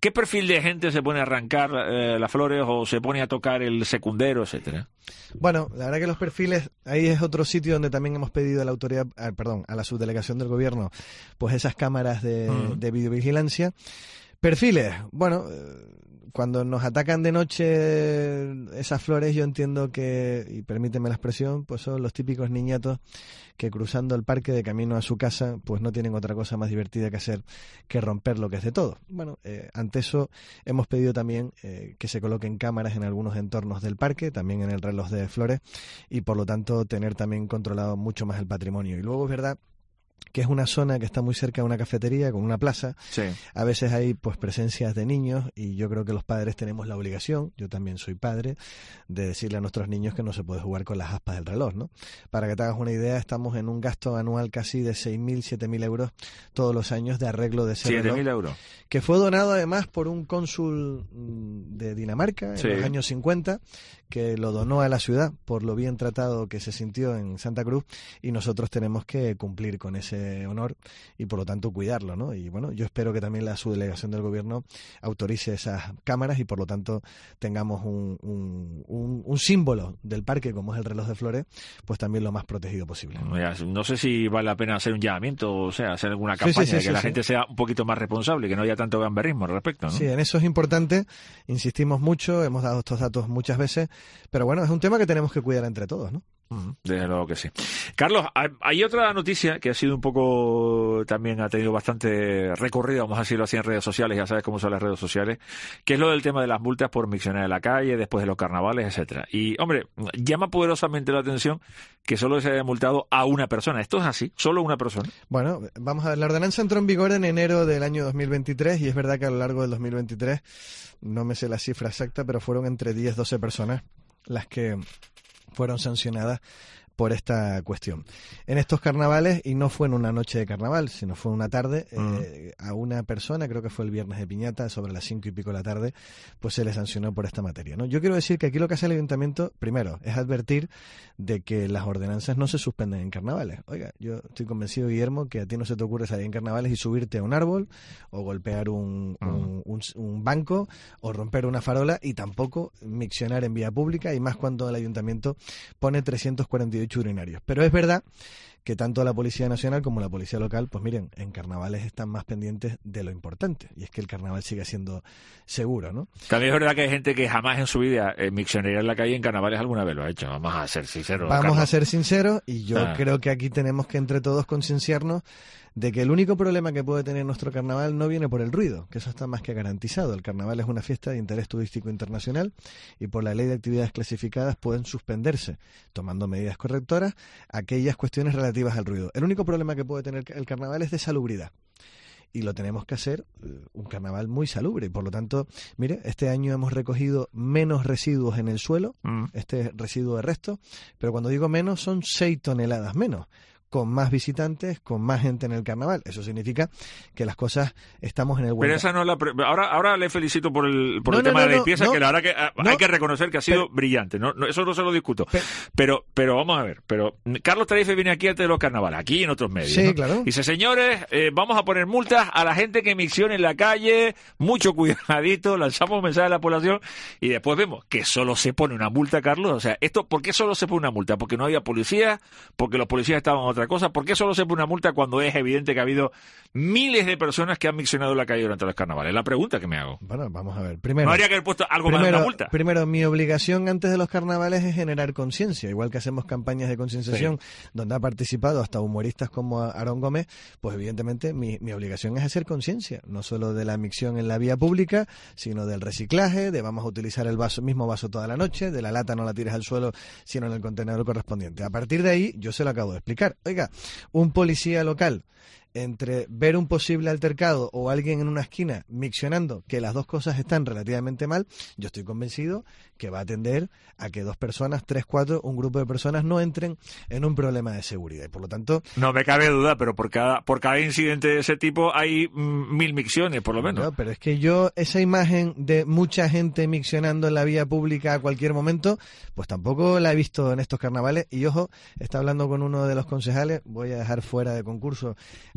S2: ¿qué perfil de gente se pone a arrancar eh, las flores o se pone a tocar el secundero, etcétera?
S15: Bueno, la verdad que los perfiles, ahí es otro sitio donde también hemos pedido a la autoridad, ah, perdón, a la subdelegación del gobierno, pues esas cámaras de, uh-huh. de videovigilancia. Perfiles, bueno, cuando nos atacan de noche esas flores, yo entiendo que, y permíteme la expresión, pues son los típicos niñatos que cruzando el parque de camino a su casa, pues no tienen otra cosa más divertida que hacer que romper lo que es de todo. Bueno, eh, ante eso hemos pedido también eh, que se coloquen cámaras en algunos entornos del parque, también en el reloj de flores, y por lo tanto tener también controlado mucho más el patrimonio. Y luego es verdad que es una zona que está muy cerca de una cafetería, con una plaza.
S2: Sí.
S15: A veces hay pues presencias de niños y yo creo que los padres tenemos la obligación, yo también soy padre, de decirle a nuestros niños que no se puede jugar con las aspas del reloj, ¿no? Para que te hagas una idea, estamos en un gasto anual casi de seis mil, siete mil euros todos los años de arreglo de ese reloj.
S2: siete mil euros.
S15: Que fue donado además por un cónsul de Dinamarca en sí. los años cincuenta, que lo donó a la ciudad por lo bien tratado que se sintió en Santa Cruz, y nosotros tenemos que cumplir con ese honor y por lo tanto cuidarlo, ¿no? Y bueno, yo espero que también la subdelegación del gobierno autorice esas cámaras y por lo tanto tengamos un, un, un, un símbolo del parque como es el reloj de flores, pues también lo más protegido posible.
S2: No sé si vale la pena hacer un llamamiento, o sea, hacer alguna campaña sí, sí, sí, de que sí, la sí. gente sea un poquito más responsable, que no haya tanto gamberrismo al respecto, ¿no?
S15: Sí, en eso es importante, insistimos mucho, hemos dado estos datos muchas veces, pero bueno, es un tema que tenemos que cuidar entre todos, ¿no?
S2: Desde luego que sí. Carlos, hay otra noticia que ha sido un poco, también ha tenido bastante recorrido, vamos a decirlo así, en redes sociales, ya sabes cómo son las redes sociales, que es lo del tema de las multas por miccionar en la calle, después de los carnavales, etcétera. Y, hombre, llama poderosamente la atención que solo se haya multado a una persona. ¿Esto es así? ¿Solo una persona?
S15: Bueno, vamos a ver, la ordenanza entró en vigor en enero del año dos mil veintitrés y es verdad que a lo largo del dos mil veintitrés, no me sé la cifra exacta, pero fueron entre diez, doce personas las que fueron sancionadas por esta cuestión. En estos carnavales, y no fue en una noche de carnaval, sino fue una tarde, uh-huh. eh, a una persona, creo que fue el viernes de Piñata, sobre las cinco y pico de la tarde, pues se le sancionó por esta materia, ¿no? Yo quiero decir que aquí lo que hace el ayuntamiento, primero, es advertir de que las ordenanzas no se suspenden en carnavales. Oiga, yo estoy convencido, Guillermo, que a ti no se te ocurre salir en carnavales y subirte a un árbol, o golpear un, uh-huh. un, un, un banco, o romper una farola, y tampoco miccionar en vía pública, y más cuando el ayuntamiento pone trescientos cuarenta y ocho urinarios. Pero es verdad que tanto la Policía Nacional como la Policía Local, pues miren, en carnavales están más pendientes de lo importante, y es que el carnaval sigue siendo seguro, ¿no?
S2: También es verdad que hay gente que jamás en su vida eh, miccionaría en la calle en carnavales alguna vez lo ha hecho, vamos a ser sinceros.
S15: Vamos
S2: Carlos.
S15: a ser sinceros, y yo ah. creo que aquí tenemos que entre todos concienciarnos de que el único problema que puede tener nuestro carnaval no viene por el ruido, que eso está más que garantizado. El carnaval es una fiesta de interés turístico internacional y por la ley de actividades clasificadas pueden suspenderse, tomando medidas correctoras, aquellas cuestiones relativas al ruido. El único problema que puede tener el carnaval es de salubridad. Y lo tenemos que hacer un carnaval muy salubre. Y por lo tanto, mire, este año hemos recogido menos residuos en el suelo, mm. este residuo de resto, pero cuando digo menos son seis toneladas menos, con más visitantes, con más gente en el carnaval. Eso significa que las cosas estamos en el buen.
S2: Pero esa no es la pre... ahora ahora le felicito por el por
S15: no,
S2: el
S15: no,
S2: tema
S15: no,
S2: de la limpieza,
S15: no,
S2: que la verdad que a,
S15: no,
S2: hay que reconocer que ha sido
S15: pero,
S2: brillante, no, no eso no se lo discuto.
S15: Pero
S2: pero, pero vamos a ver, pero Carlos Tarife viene aquí antes de los carnavales, aquí y en otros medios.
S15: Sí,
S2: ¿no?
S15: claro.
S2: Dice, señores, eh, vamos a poner multas a la gente que miccione en la calle, mucho cuidadito, lanzamos mensajes a la población y después vemos que solo se pone una multa, Carlos. O sea, esto, ¿por qué solo se pone una multa? Porque no había policía, porque los policías estaban en otra cosa. ¿Por qué solo se pone una multa cuando es evidente que ha habido miles de personas que han miccionado en la calle durante los carnavales? Es la pregunta que me hago.
S15: Bueno, vamos a ver. Primero,
S2: ¿no habría que haber puesto algo
S15: primero,
S2: más de una multa?
S15: Primero, mi obligación antes de los carnavales es generar conciencia. Igual que hacemos campañas de concienciación sí. donde ha participado hasta humoristas como Aarón Gómez, pues evidentemente mi, mi obligación es hacer conciencia, no solo de la micción en la vía pública, sino del reciclaje, de vamos a utilizar el vaso, mismo vaso toda la noche, de la lata no la tires al suelo, sino en el contenedor correspondiente. A partir de ahí, yo se lo acabo de explicar. Oiga, un policía local, entre ver un posible altercado o alguien en una esquina miccionando, que las dos cosas están relativamente mal, yo estoy convencido que va a tender a que dos personas, tres, cuatro, un grupo de personas no entren en un problema de seguridad. Y por lo tanto...
S2: No me cabe duda, pero por cada por cada incidente de ese tipo hay mm, mil micciones, por lo menos.
S15: No, pero es que yo, esa imagen de mucha gente miccionando en la vía pública a cualquier momento, pues tampoco la he visto en estos carnavales. Y ojo, está hablando con uno de los concejales, voy a dejar fuera de concurso a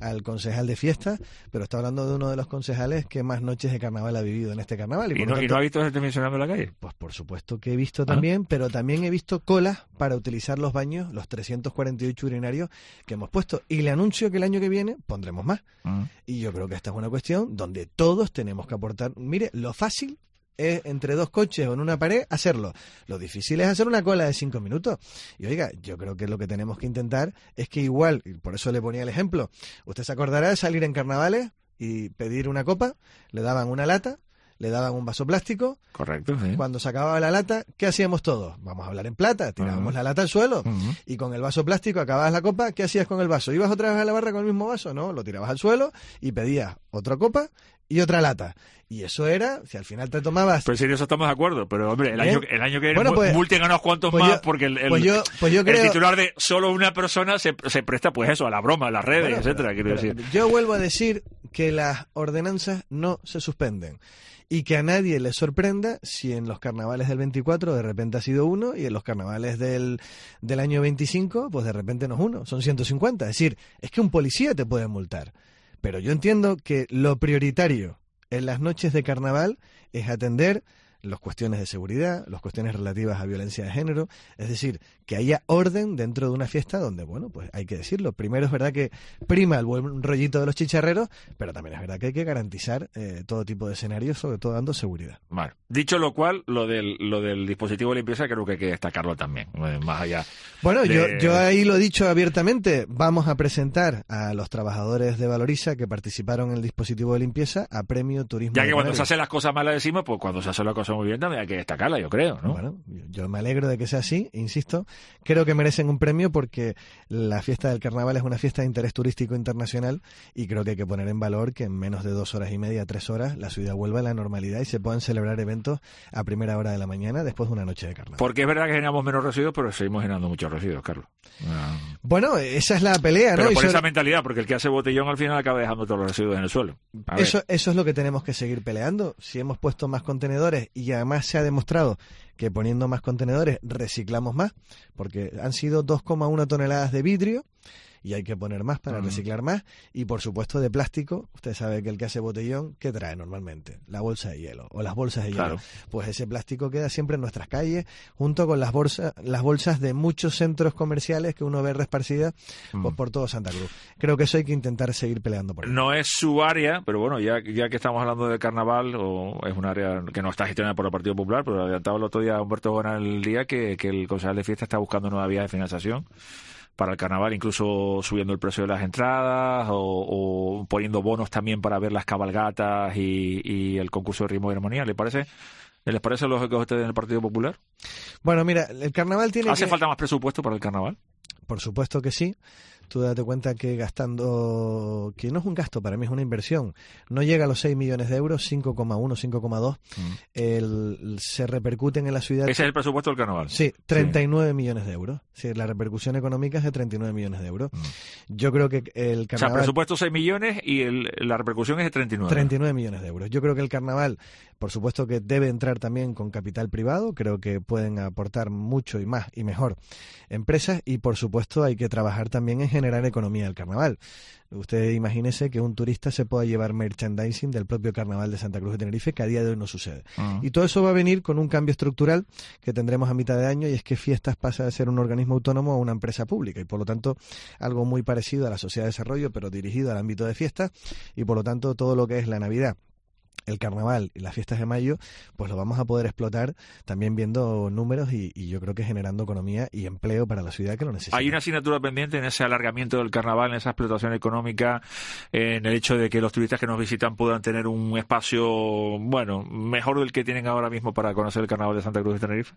S15: al concejal de fiesta, pero está hablando de uno de los concejales que más noches de carnaval ha vivido en este carnaval.
S2: ¿Y,
S15: ¿Y,
S2: no,
S15: tanto,
S2: ¿y no ha visto gente mencionando en la calle?
S15: Pues por supuesto que he visto
S2: ¿Ah?
S15: también, pero también he visto colas para utilizar los baños, los trescientos cuarenta y ocho urinarios que hemos puesto. Y le anuncio que el año que viene pondremos más.
S2: Uh-huh.
S15: Y yo creo que esta es una cuestión donde todos tenemos que aportar. Mire, lo fácil es entre dos coches o en una pared hacerlo. Lo difícil es hacer una cola de cinco minutos. Y oiga, yo creo que lo que tenemos que intentar es que igual, y por eso le ponía el ejemplo, usted se acordará de salir en carnavales y pedir una copa, le daban una lata, le daban un vaso plástico.
S2: Correcto, sí.
S15: Cuando se acababa la lata, ¿qué hacíamos todos? Vamos a hablar en plata, tirábamos uh-huh. la lata al suelo uh-huh. y con el vaso plástico acababas la copa, ¿qué hacías con el vaso? ¿Ibas otra vez a la barra con el mismo vaso? No, lo tirabas al suelo y pedías otra copa y otra lata. Y eso era, si al final te tomabas...
S2: Pues sí, en eso estamos de acuerdo, pero hombre, el, año, el año que viene
S15: bueno, pues,
S2: multen a unos cuantos
S15: pues
S2: más
S15: yo,
S2: porque el, el,
S15: pues yo, pues yo creo,
S2: el titular de solo una persona se, se presta pues eso, a la broma, a las redes,
S15: bueno,
S2: etcétera.
S15: Pero,
S2: quiero
S15: pero,
S2: decir.
S15: Yo vuelvo a decir que las ordenanzas no se suspenden. Y que a nadie le sorprenda si en los carnavales del veinticuatro de repente ha sido uno y en los carnavales del, del año veinticinco pues de repente no es uno, son ciento cincuenta. Es decir, es que un policía te puede multar. Pero yo entiendo que lo prioritario en las noches de carnaval es atender las cuestiones de seguridad, las cuestiones relativas a violencia de género, es decir, que haya orden dentro de una fiesta donde, bueno, pues hay que decirlo, primero es verdad que prima el buen rollito de los chicharreros, pero también es verdad que hay que garantizar eh, todo tipo de escenarios, sobre todo dando seguridad.
S2: Vale. Dicho lo cual, lo del, lo del dispositivo de limpieza creo que hay que destacarlo también, más allá.
S15: Bueno,
S2: de...
S15: yo, yo ahí lo he dicho abiertamente, vamos a presentar a los trabajadores de Valoriza que participaron en el dispositivo de limpieza a premio turismo.
S2: Ya que cuando
S15: canario.
S2: se hacen las cosas mal las decimos, pues cuando se hacen las cosas muy bien también hay que destacarla, yo creo, ¿no?
S15: Bueno, yo me alegro de que sea así, insisto, creo que merecen un premio porque la fiesta del carnaval es una fiesta de interés turístico internacional y creo que hay que poner en valor que en menos de dos horas y media, tres horas, la ciudad vuelva a la normalidad y se puedan celebrar eventos a primera hora de la mañana después de una noche de carnaval.
S2: Porque es verdad que generamos menos residuos, pero seguimos generando muchos residuos, Carlos. Ah.
S15: Bueno, esa es la pelea,
S2: pero
S15: ¿no?
S2: por
S15: y
S2: esa
S15: sobre...
S2: mentalidad, porque el que hace botellón al final acaba dejando todos los residuos en el suelo.
S15: Eso, eso es lo que tenemos que seguir peleando. Si hemos puesto más contenedores y además se ha demostrado que poniendo más contenedores reciclamos más, porque han sido dos coma uno toneladas de vidrio y hay que poner más para uh-huh. reciclar más, y por supuesto de plástico. Usted sabe que el que hace botellón, ¿qué trae normalmente? La bolsa de hielo o las bolsas de
S2: claro.
S15: hielo. Pues ese plástico queda siempre en nuestras calles junto con las bolsas las bolsas de muchos centros comerciales que uno ve reesparcidas uh-huh. pues, por todo Santa Cruz. Creo que eso hay que intentar seguir peleando por ello.
S2: No es su área, pero bueno, ya, ya que estamos hablando de carnaval, o es un área que no está gestionada por el Partido Popular, pero adelantaba el otro día Humberto Gómez el día que, que el concejal de fiesta está buscando nuevas vías de financiación para el carnaval, incluso subiendo el precio de las entradas o, o poniendo bonos también para ver las cabalgatas y, y el concurso de ritmo y armonía. ¿Le parece? ¿Les parece lógico a ustedes en el Partido Popular?
S15: Bueno, mira, el carnaval tiene
S2: ¿Hace
S15: que...
S2: falta más presupuesto para el carnaval?
S15: Por supuesto que sí. Tú date cuenta que gastando, que no es un gasto, para mí es una inversión, no llega a los seis millones de euros, cinco coma uno, cinco coma dos, mm. el, se repercuten en la ciudad...
S2: ¿Ese es el presupuesto del carnaval?
S15: Sí, treinta y nueve sí. millones de euros. Sí, la repercusión económica es de treinta y nueve millones de euros. Mm. Yo creo que el carnaval...
S2: O sea, presupuesto seis millones y el, la repercusión es de treinta y nueve.
S15: treinta y nueve millones de euros. Yo creo que el carnaval, por supuesto que debe entrar también con capital privado, creo que pueden aportar mucho y más y mejor empresas, y por supuesto hay que trabajar también en generar economía del carnaval. Usted imagínese que un turista se pueda llevar merchandising del propio carnaval de Santa Cruz de Tenerife, que a día de hoy no sucede. Uh-huh. Y todo eso va a venir con un cambio estructural que tendremos a mitad de año, y es que Fiestas pasa de ser un organismo autónomo a una empresa pública, y por lo tanto algo muy parecido a la Sociedad de Desarrollo, pero dirigido al ámbito de fiestas, y por lo tanto todo lo que es la Navidad, el carnaval y las fiestas de mayo, pues lo vamos a poder explotar también viendo números y, y yo creo que generando economía y empleo para la ciudad que lo necesita.
S2: Hay una asignatura pendiente en ese alargamiento del carnaval, en esa explotación económica, en el hecho de que los turistas que nos visitan puedan tener un espacio, bueno, mejor del que tienen ahora mismo para conocer el carnaval de Santa Cruz de Tenerife.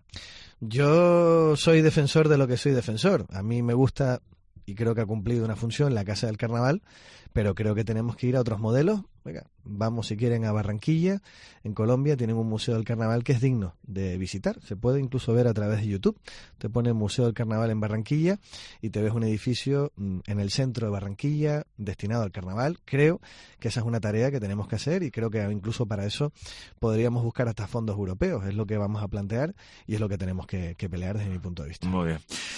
S15: Yo soy defensor de lo que soy defensor. A mí me gusta, y creo que ha cumplido una función, la Casa del Carnaval, pero creo que tenemos que ir a otros modelos. Venga, vamos si quieren a Barranquilla, en Colombia tienen un museo del carnaval que es digno de visitar, se puede incluso ver a través de YouTube. Te pone Museo del Carnaval en Barranquilla y te ves un edificio en el centro de Barranquilla destinado al carnaval. Creo que esa es una tarea que tenemos que hacer, y creo que incluso para eso podríamos buscar hasta fondos europeos. Es lo que vamos a plantear y es lo que tenemos que, que pelear desde mi punto de vista.
S2: Muy bien.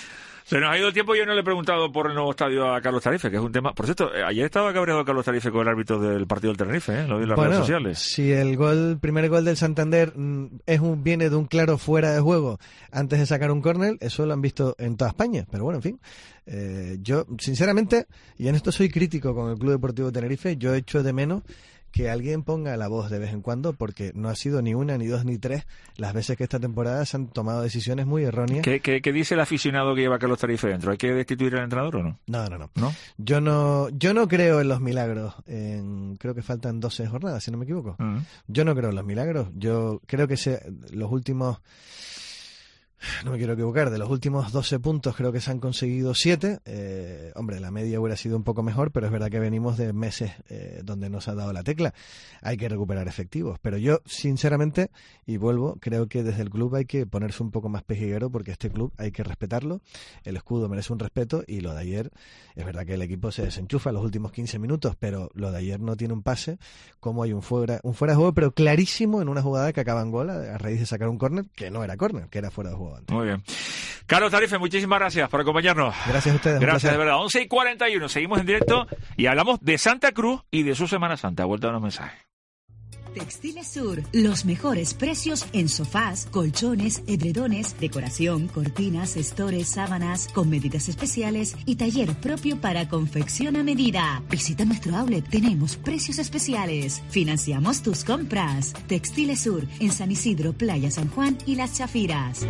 S2: Se nos ha ido el tiempo y yo no le he preguntado por el nuevo estadio a Carlos Tarife, que es un tema... Por cierto, ayer estaba cabreado Carlos Tarife con el árbitro del partido del Tenerife, ¿eh? Lo vi en las
S15: bueno,
S2: redes sociales.
S15: Si el gol, primer gol del Santander es un, viene de un claro fuera de juego antes de sacar un córner, eso lo han visto en toda España. Pero bueno, en fin, eh, yo sinceramente, y en esto soy crítico con el Club Deportivo Tenerife, yo echo de menos que alguien ponga la voz de vez en cuando, porque no ha sido ni una, ni dos, ni tres las veces que esta temporada se han tomado decisiones muy erróneas.
S2: ¿Qué, qué, qué dice el aficionado que lleva a Carlos Tarife dentro? ¿Hay que destituir al entrenador o no?
S15: No, no, no.
S2: ¿No?
S15: Yo no, yo no creo en los milagros. En, creo que faltan doce jornadas, si no me equivoco. Uh-huh. Yo no creo en los milagros. Yo creo que se, los últimos... No me quiero equivocar, de los últimos doce puntos creo que se han conseguido siete. Eh, hombre, la media hubiera sido un poco mejor, pero es verdad que venimos de meses eh, donde no se ha dado la tecla. Hay que recuperar efectivos. Pero yo, sinceramente, y vuelvo, creo que desde el club hay que ponerse un poco más pejiguero, porque este club hay que respetarlo. El escudo merece un respeto, y lo de ayer, es verdad que el equipo se desenchufa en los últimos quince minutos, pero lo de ayer no tiene un pase, como hay un fuera, un fuera de juego, pero clarísimo en una jugada que acaba en gol a, a raíz de sacar un córner, que no era córner, que era fuera de juego.
S2: Muy bien. Carlos Tarife, muchísimas gracias por acompañarnos.
S15: Gracias a ustedes.
S2: Gracias, de verdad. once y cuarenta y uno, seguimos en directo y hablamos de Santa Cruz y de su Semana Santa. Vuelta a los mensajes.
S16: Textiles Sur, los mejores precios en sofás, colchones, edredones, decoración, cortinas, estores, sábanas, con medidas especiales y taller propio para confección a medida. Visita nuestro outlet, tenemos precios especiales. Financiamos tus compras. Textiles Sur, en San Isidro, Playa San Juan y Las Chafiras.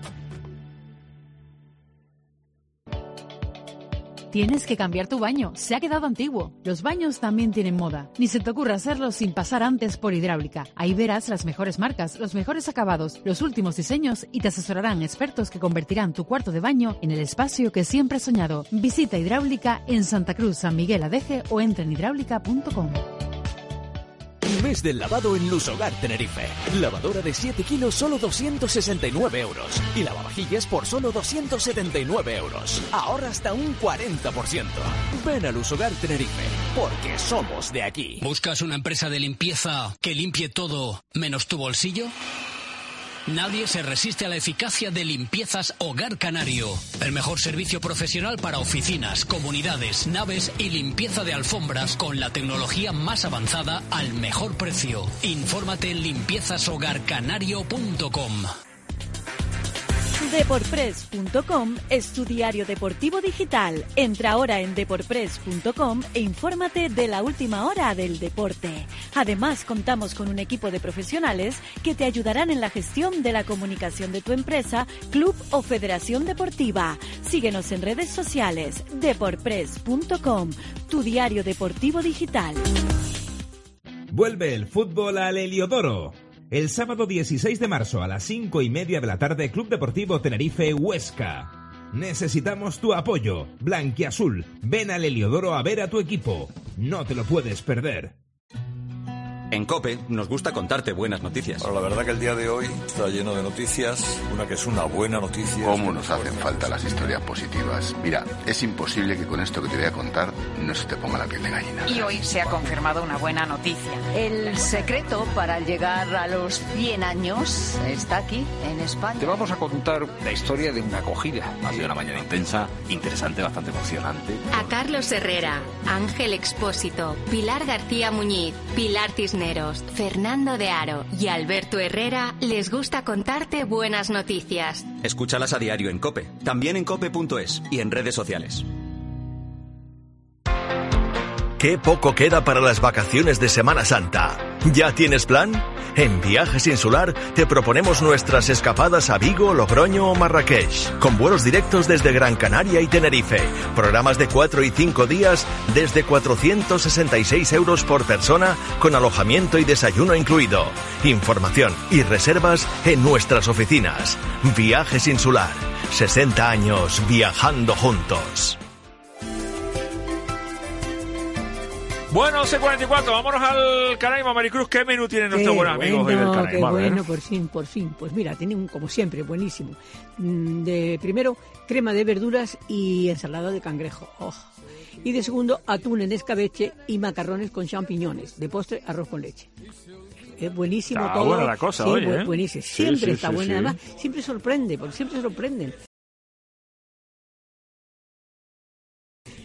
S7: Tienes que cambiar tu baño, se ha quedado antiguo. Los baños también tienen moda. Ni se te ocurra hacerlo sin pasar antes por Hidráulica. Ahí verás las mejores marcas, los mejores acabados, los últimos diseños y te asesorarán expertos que convertirán tu cuarto de baño en el espacio que siempre has soñado. Visita Hidráulica en Santa Cruz, San Miguel Adeje o entra en hidráulica punto com.
S1: Mes del lavado en Lusogar Tenerife. Lavadora de siete kilos, solo doscientos sesenta y nueve euros. Y lavavajillas por solo doscientos setenta y nueve euros. Ahorra hasta un cuarenta por ciento. Ven a Lusogar Tenerife, porque somos de aquí.
S11: ¿Buscas una empresa de limpieza que limpie todo menos tu bolsillo? Nadie se resiste a la eficacia de Limpiezas Hogar Canario. El mejor servicio profesional para oficinas, comunidades, naves y limpieza de alfombras con la tecnología más avanzada al mejor precio. Infórmate en limpiezas hogar canario punto com.
S17: Deporpress punto com es tu diario deportivo digital. Entra ahora en deporpress punto com e infórmate de la última hora del deporte. Además, contamos con un equipo de profesionales que te ayudarán en la gestión de la comunicación de tu empresa, club o federación deportiva. Síguenos en redes sociales. Deporpress punto com, tu diario deportivo digital.
S18: Vuelve el fútbol al Heliodoro. El sábado dieciséis de marzo a las cinco y media de la tarde, Club Deportivo Tenerife Huesca. Necesitamos tu apoyo. Blanquiazul, ven al Heliodoro a ver a tu equipo. No te lo puedes perder.
S19: En COPE nos gusta contarte buenas noticias.
S20: Bueno, la verdad que el día de hoy está lleno de noticias, una que es una buena noticia.
S21: ¿Cómo nos hacen falta las historias positivas? Mira, es imposible que con esto que te voy a contar no se te ponga la piel de gallina.
S22: Y hoy se ha confirmado una buena noticia.
S23: El secreto para llegar a los cien años está aquí, en España.
S24: Te vamos a contar la historia de una acogida. Ha sido una mañana intensa, interesante, bastante emocionante.
S25: A Carlos Herrera, Ángel Expósito, Pilar García Muñiz, Pilar Cisneros, Fernando de Aro y Alberto Herrera les gusta contarte buenas noticias.
S19: Escúchalas a diario en COPE, también en cope punto es y en redes sociales.
S26: Qué poco queda para las vacaciones de Semana Santa. ¿Ya tienes plan? En Viajes Insular te proponemos nuestras escapadas a Vigo, Logroño o Marrakech, con vuelos directos desde Gran Canaria y Tenerife, programas de cuatro y cinco días desde cuatrocientos sesenta y seis euros por persona, con alojamiento y desayuno incluido. Información y reservas en nuestras oficinas. Viajes Insular, sesenta años viajando juntos.
S2: Bueno, once cuarenta y cuatro, vámonos al Canaima. Maricruz, ¿qué menú tienen nuestros buenos amigos hoy del Canaima?
S9: Qué bueno, por fin, por fin. Pues mira, tienen como siempre, buenísimo. De primero, crema de verduras y ensalada de cangrejo. Oh. Y de segundo, atún en escabeche y macarrones con champiñones. De postre, arroz con leche. Es buenísimo
S2: está
S9: todo.
S2: Está buena la cosa
S9: sí,
S2: hoy, ¿eh?
S9: Buenísimo.
S2: Sí,
S9: Siempre
S2: sí,
S9: está
S2: sí,
S9: buena.
S2: sí.
S9: Además, siempre sorprende, porque siempre sorprenden.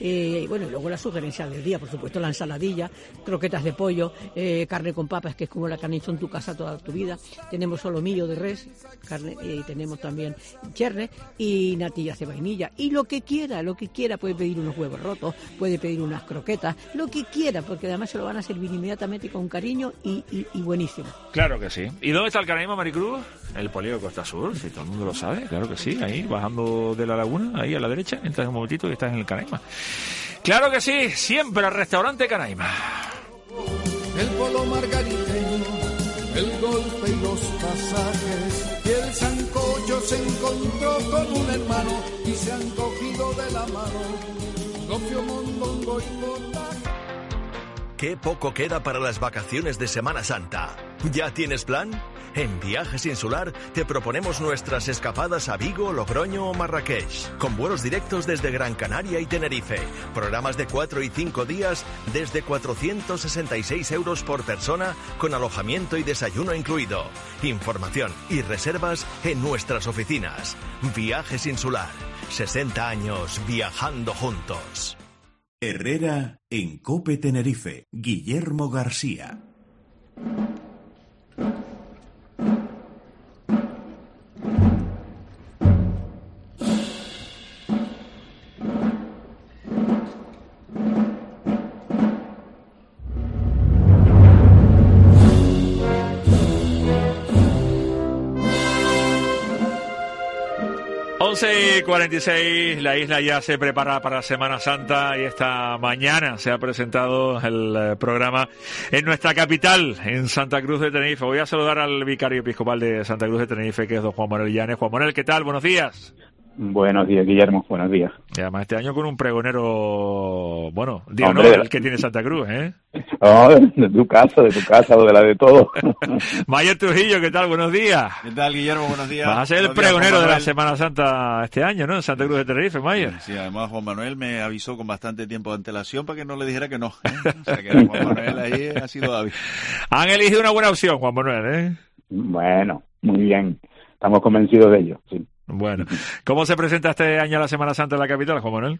S9: Eh, bueno, y luego la sugerencia del día, por supuesto, la ensaladilla, croquetas de pollo, eh, carne con papas, que es como la que han hecho en tu casa toda tu vida. Tenemos solomillo de res, carne, y eh, tenemos también cherne y natillas de vainilla. Y lo que quiera, lo que quiera, puede pedir unos huevos rotos, puede pedir unas croquetas, lo que quiera, porque además se lo van a servir inmediatamente con cariño y, y, y buenísimo.
S2: Claro que sí. ¿Y dónde está el Canaima, Maricruz? El polígono Costa Sur, si todo el mundo lo sabe, claro que sí, ahí bajando de la laguna, ahí a la derecha, entras un momentito y estás en el Canaima. Claro que sí, siempre al restaurante Canaima.
S3: El polo margariteño, el golpe y los pasajes, y el sancocho se encontró con un hermano y se han cogido de la mano, gofio, mondongo y potaje.
S26: Qué poco queda para las vacaciones de Semana Santa. ¿Ya tienes plan? En Viajes Insular te proponemos nuestras escapadas a Vigo, Logroño o Marrakech, con vuelos directos desde Gran Canaria y Tenerife, programas de cuatro y cinco días desde cuatrocientos sesenta y seis euros por persona, con alojamiento y desayuno incluido. Información y reservas en nuestras oficinas. Viajes Insular, sesenta años viajando juntos.
S14: Herrera en COPE Tenerife. Guillermo García.
S2: once y cuarenta y seis, la isla ya se prepara para Semana Santa y esta mañana se ha presentado el eh, programa en nuestra capital, en Santa Cruz de Tenerife. Voy a saludar al vicario episcopal de Santa Cruz de Tenerife, que es don Juan Manuel Llanes. Juan Manuel, ¿qué tal? Buenos días.
S4: Buenos días, Guillermo. Buenos días.
S2: Y además este año con un pregonero, bueno, de
S4: Hombre,
S2: honor, el que tiene Santa Cruz, ¿eh?
S4: Oh, de tu casa, de tu casa o de la de todos.
S2: Mayer Trujillo, ¿qué tal? Buenos días.
S5: ¿Qué tal, Guillermo? Buenos días.
S2: Vas a ser el
S5: Buenos días,
S2: pregonero
S5: Juan
S2: de la
S5: Manuel.
S2: Semana Santa este año, ¿no? En Santa Cruz de Tenerife, Mayer.
S5: Sí, además Juan Manuel me avisó con bastante tiempo de antelación para que no le dijera que no, ¿eh? O sea que Juan Manuel ahí ha sido hábil.
S2: Han elegido una buena opción, Juan Manuel, ¿eh?
S4: Bueno, muy bien. Estamos convencidos de ello, sí.
S2: Bueno, ¿cómo se presenta este año la Semana Santa en la capital, Juan Manuel?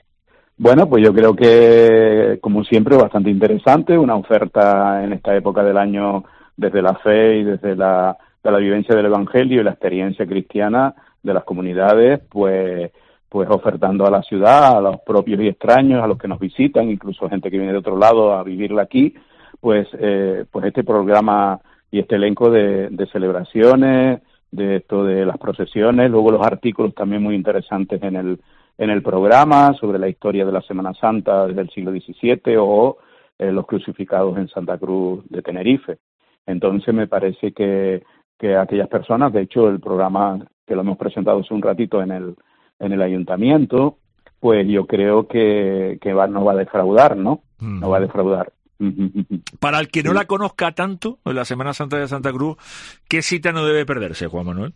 S4: Bueno, pues yo creo que, como siempre, bastante interesante, una oferta en esta época del año desde la fe y desde la, de la vivencia del Evangelio y la experiencia cristiana de las comunidades, pues pues ofertando a la ciudad, a los propios y extraños, a los que nos visitan, incluso gente que viene de otro lado a vivirla aquí, pues eh, pues este programa y este elenco de, de celebraciones, de esto de las procesiones, luego los artículos también muy interesantes en el en el programa sobre la historia de la Semana Santa desde el siglo diecisiete o eh, los crucificados en Santa Cruz de Tenerife. Entonces me parece que, que aquellas personas, de hecho el programa que lo hemos presentado hace un ratito en el en el ayuntamiento, pues yo creo que, que va, no va a defraudar, ¿no? Mm. No va a defraudar.
S2: Para el que no la conozca tanto, la Semana Santa de Santa Cruz, ¿qué cita no debe perderse, Juan Manuel?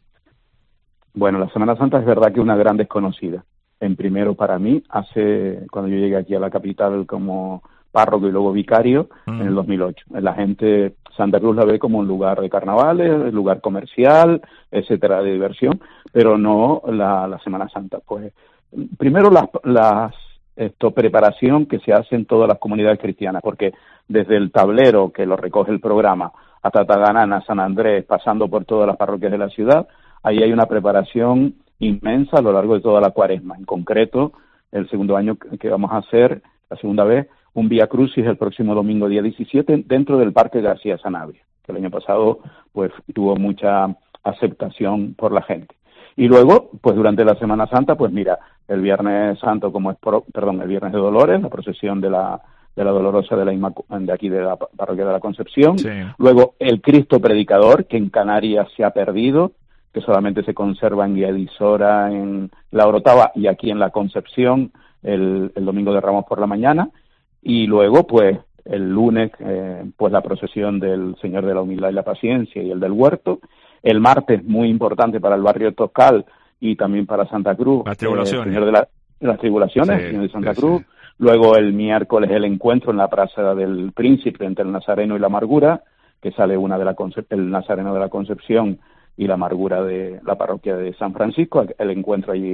S4: Bueno, la Semana Santa es verdad que es una gran desconocida. En primero para mí, hace cuando yo llegué aquí a la capital como párroco y luego vicario, mm. en el dos mil ocho. La gente, Santa Cruz la ve como un lugar de carnavales, un lugar comercial, etcétera, de diversión, pero no la, la Semana Santa. Pues primero las, las esto preparación que se hace en todas las comunidades cristianas, porque desde el tablero que lo recoge el programa hasta Taganana, San Andrés, pasando por todas las parroquias de la ciudad, ahí hay una preparación inmensa a lo largo de toda la cuaresma. En concreto, el segundo año que vamos a hacer, la segunda vez, un Vía Crucis el próximo domingo día diecisiete dentro del Parque García Sanabria, que el año pasado pues tuvo mucha aceptación por la gente. Y luego, pues durante la Semana Santa, pues mira, el Viernes Santo, como es, pro, perdón, el Viernes de Dolores, la procesión de la de la Dolorosa de la Inmacu- de aquí de la Parroquia de la Concepción. Sí. Luego el Cristo Predicador, que en Canarias se ha perdido, que solamente se conserva en Guiadisora, en la Orotava y aquí en la Concepción, el, el Domingo de Ramos por la mañana. Y luego, pues, el lunes, eh, pues la procesión del Señor de la Humildad y la Paciencia y el del Huerto. El martes, muy importante para el barrio Toscal y también para Santa Cruz,
S2: las tribulaciones,
S4: eh, Señor de, la, de las tribulaciones,
S2: sí,
S4: Señor de Santa
S2: sí,
S4: Cruz.
S2: Sí.
S4: Luego el miércoles el encuentro en la Plaza del Príncipe entre el Nazareno y la Amargura, que sale una de la Concep- el Nazareno de la Concepción y la Amargura de la parroquia de San Francisco, el encuentro allí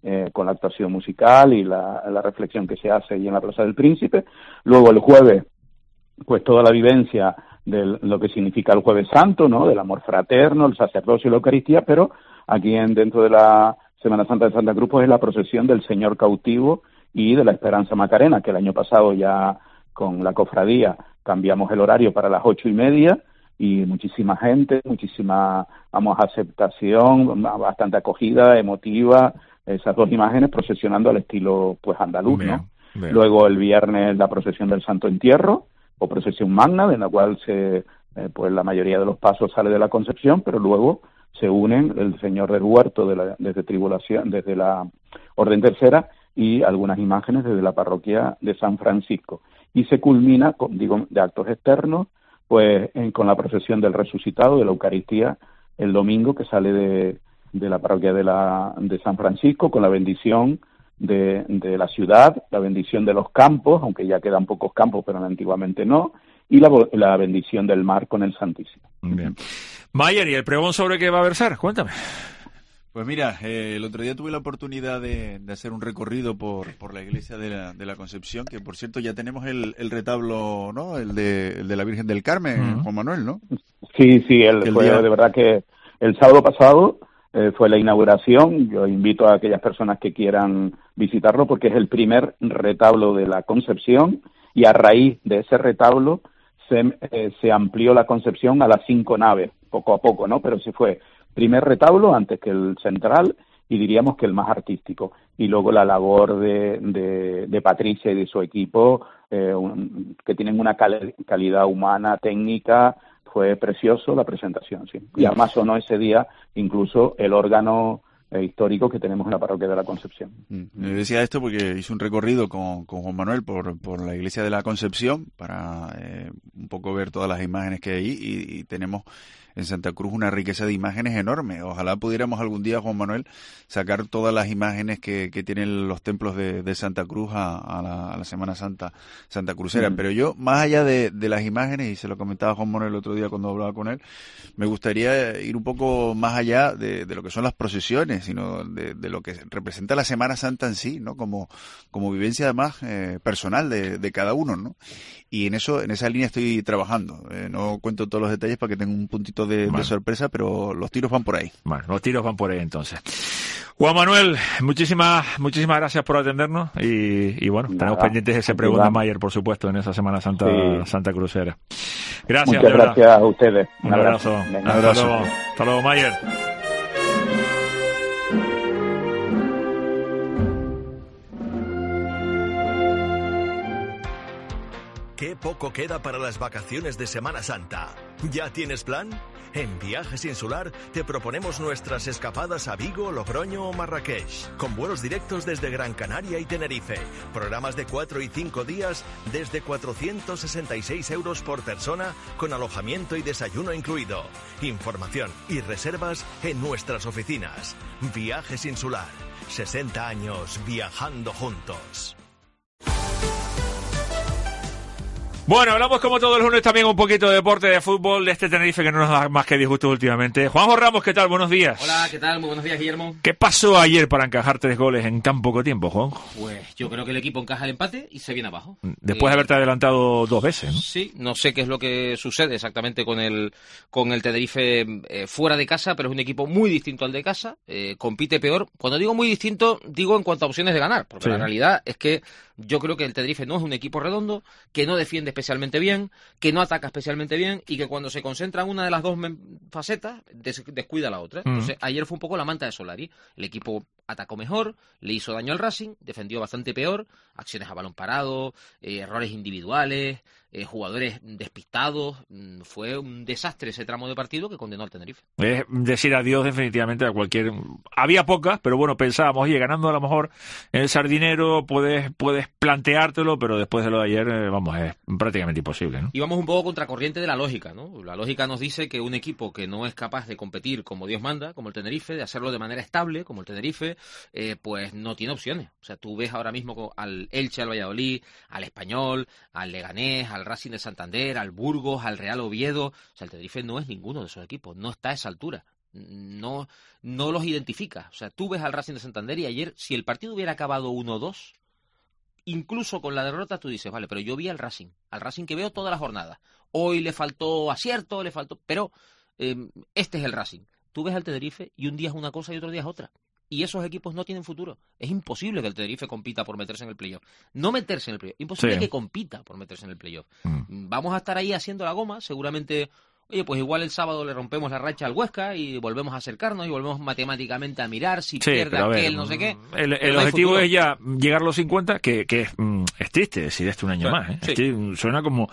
S4: eh, con la actuación musical y la, la reflexión que se hace ahí en la Plaza del Príncipe. Luego el jueves, pues toda la vivencia de lo que significa el Jueves Santo, ¿no? Del amor fraterno, el sacerdocio y la Eucaristía, pero aquí en, dentro de la Semana Santa de Santa Cruz, pues es la procesión del Señor Cautivo y de la Esperanza Macarena, que el año pasado ya con la cofradía cambiamos el horario para las ocho y media, y muchísima gente, muchísima, vamos, aceptación, bastante acogida, emotiva, esas dos imágenes procesionando al estilo, pues, andaluz, bien, ¿no? Bien. Luego el viernes la procesión del Santo Entierro, o procesión magna, en la cual se, eh, pues la mayoría de los pasos sale de la Concepción, pero luego se unen el Señor del Huerto de la, desde Tribulación, desde la Orden Tercera, y algunas imágenes desde la parroquia de San Francisco. Y se culmina, con, digo, de actos externos, pues en, con la procesión del Resucitado, de la Eucaristía, el domingo, que sale de, de la parroquia de, la, de San Francisco, con la bendición de, de la ciudad, la bendición de los campos, aunque ya quedan pocos campos, pero antiguamente no, y la, la bendición del mar con el Santísimo.
S2: Bien. Mayer, ¿y el pregón sobre qué va a versar? Cuéntame.
S5: Pues mira, eh, el otro día tuve la oportunidad de, de hacer un recorrido por, por la iglesia de la, de la Concepción, que por cierto ya tenemos el, el retablo, ¿no? El de, el de la Virgen del Carmen, uh-huh. Juan Manuel, ¿no?
S4: Sí, sí, el,
S5: el
S4: fue
S5: día...
S4: de verdad que el sábado pasado eh, fue la inauguración. Yo invito a aquellas personas que quieran visitarlo porque es el primer retablo de la Concepción, y a raíz de ese retablo se, eh, se amplió la Concepción a las cinco naves, poco a poco, ¿no? Pero se fue primer retablo antes que el central, y diríamos que el más artístico. Y luego la labor de, de, de Patricia y de su equipo, eh, un, que tienen una cal- calidad humana, técnica. Fue precioso la presentación, sí. Y además sonó ese día incluso el órgano eh, histórico que tenemos en la parroquia de la Concepción.
S5: Mm. Me decía esto porque hice un recorrido con, con Juan Manuel por, por la iglesia de la Concepción para eh, un poco ver todas las imágenes que hay ahí, y, y tenemos en Santa Cruz una riqueza de imágenes enorme. Ojalá pudiéramos algún día, Juan Manuel, sacar todas las imágenes que, que tienen los templos de, de Santa Cruz a, a, la, a la Semana Santa Santa Crucera. Mm. Pero yo, más allá de, de las imágenes, y se lo comentaba Juan Manuel el otro día cuando hablaba con él, me gustaría ir un poco más allá de, de lo que son las procesiones, sino de, de lo que representa la Semana Santa en sí, ¿no? Como, como vivencia además eh, personal de, de cada uno, ¿no? Y en eso, en esa línea estoy trabajando. Eh, no cuento todos los detalles para que tenga un puntito de, bueno. de sorpresa, pero los tiros van por ahí.
S2: Bueno, los tiros van por ahí entonces. Juan Manuel, muchísimas muchísimas gracias por atendernos, y, y bueno, Nada, tenemos pendientes ese pregunta Mayer, por supuesto, en esa Semana Santa sí. Santa Crucera. Gracias.
S4: Muchas gracias a ustedes.
S2: Un, Un abrazo. abrazo. Un abrazo. Hasta luego, Hasta luego Mayer.
S26: Qué poco queda para las vacaciones de Semana Santa. ¿Ya tienes plan? En Viajes Insular te proponemos nuestras escapadas a Vigo, Logroño o Marrakech, con vuelos directos desde Gran Canaria y Tenerife, programas de cuatro y cinco días desde cuatrocientos sesenta y seis euros por persona, con alojamiento y desayuno incluido. Información y reservas en nuestras oficinas. Viajes Insular, sesenta años viajando juntos.
S2: Bueno, hablamos como todos los lunes también un poquito de deporte, de fútbol, de este Tenerife que no nos da más que disgustos últimamente. Juanjo Ramos, ¿qué tal? Buenos días.
S6: Hola, ¿qué tal? Muy buenos días, Guillermo.
S2: ¿Qué pasó ayer para encajar tres goles en tan poco tiempo, Juanjo?
S6: Pues yo creo que el equipo encaja el empate y se viene abajo.
S2: Después eh, de haberte adelantado dos veces, ¿no?
S6: Sí, no sé qué es lo que sucede exactamente con el con el Tenerife eh, fuera de casa, pero es un equipo muy distinto al de casa, eh, compite peor. Cuando digo muy distinto, digo en cuanto a opciones de ganar, porque sí. La realidad es que yo creo que el Tenerife no es un equipo redondo, que no defiende especialmente bien, que no ataca especialmente bien, y que cuando se concentra en una de las dos facetas, des- descuida la otra. Mm. Entonces, ayer fue un poco la manta de Solari. El equipo atacó mejor, le hizo daño al Racing, defendió bastante peor, acciones a balón parado, eh, errores individuales, eh, jugadores despistados. Fue un desastre ese tramo de partido que condenó al Tenerife.
S2: Es decir adiós definitivamente a cualquier... Había pocas, pero bueno, pensábamos, oye, ganando a lo mejor en el Sardinero puedes, puedes planteártelo, pero después de lo de ayer, eh, vamos, es prácticamente imposible, ¿no?
S6: Y vamos un poco contracorriente de la lógica, ¿no? La lógica nos dice que un equipo que no es capaz de competir como Dios manda, como el Tenerife, de hacerlo de manera estable, como el Tenerife, eh, pues no tiene opciones. O sea, tú ves ahora mismo al Elche, al Valladolid, al Español, al Leganés, al Racing de Santander, al Burgos, al Real Oviedo. O sea, el Tenerife no es ninguno de esos equipos, no está a esa altura. No, no los identifica. O sea, tú ves al Racing de Santander y ayer, si el partido hubiera acabado uno dos, incluso con la derrota tú dices, vale, pero yo vi al Racing, al Racing que veo toda la jornada. Hoy le faltó acierto, le faltó... Pero eh, este es el Racing. Tú ves al Tenerife y un día es una cosa y otro día es otra. Y esos equipos no tienen futuro. Es imposible que el Tenerife compita por meterse en el playoff. No meterse en el playoff. Imposible sí. que compita por meterse en el playoff. Mm. Vamos a estar ahí haciendo la goma. Seguramente, oye, pues igual el sábado le rompemos la racha al Huesca y volvemos a acercarnos y volvemos matemáticamente a mirar si sí, pierde aquel, ver, no sé qué.
S2: El, el
S6: no
S2: objetivo es ya llegar a los cincuenta, que, que es, mm, es triste decir esto un año sí, más. ¿eh? Sí. Es que suena como...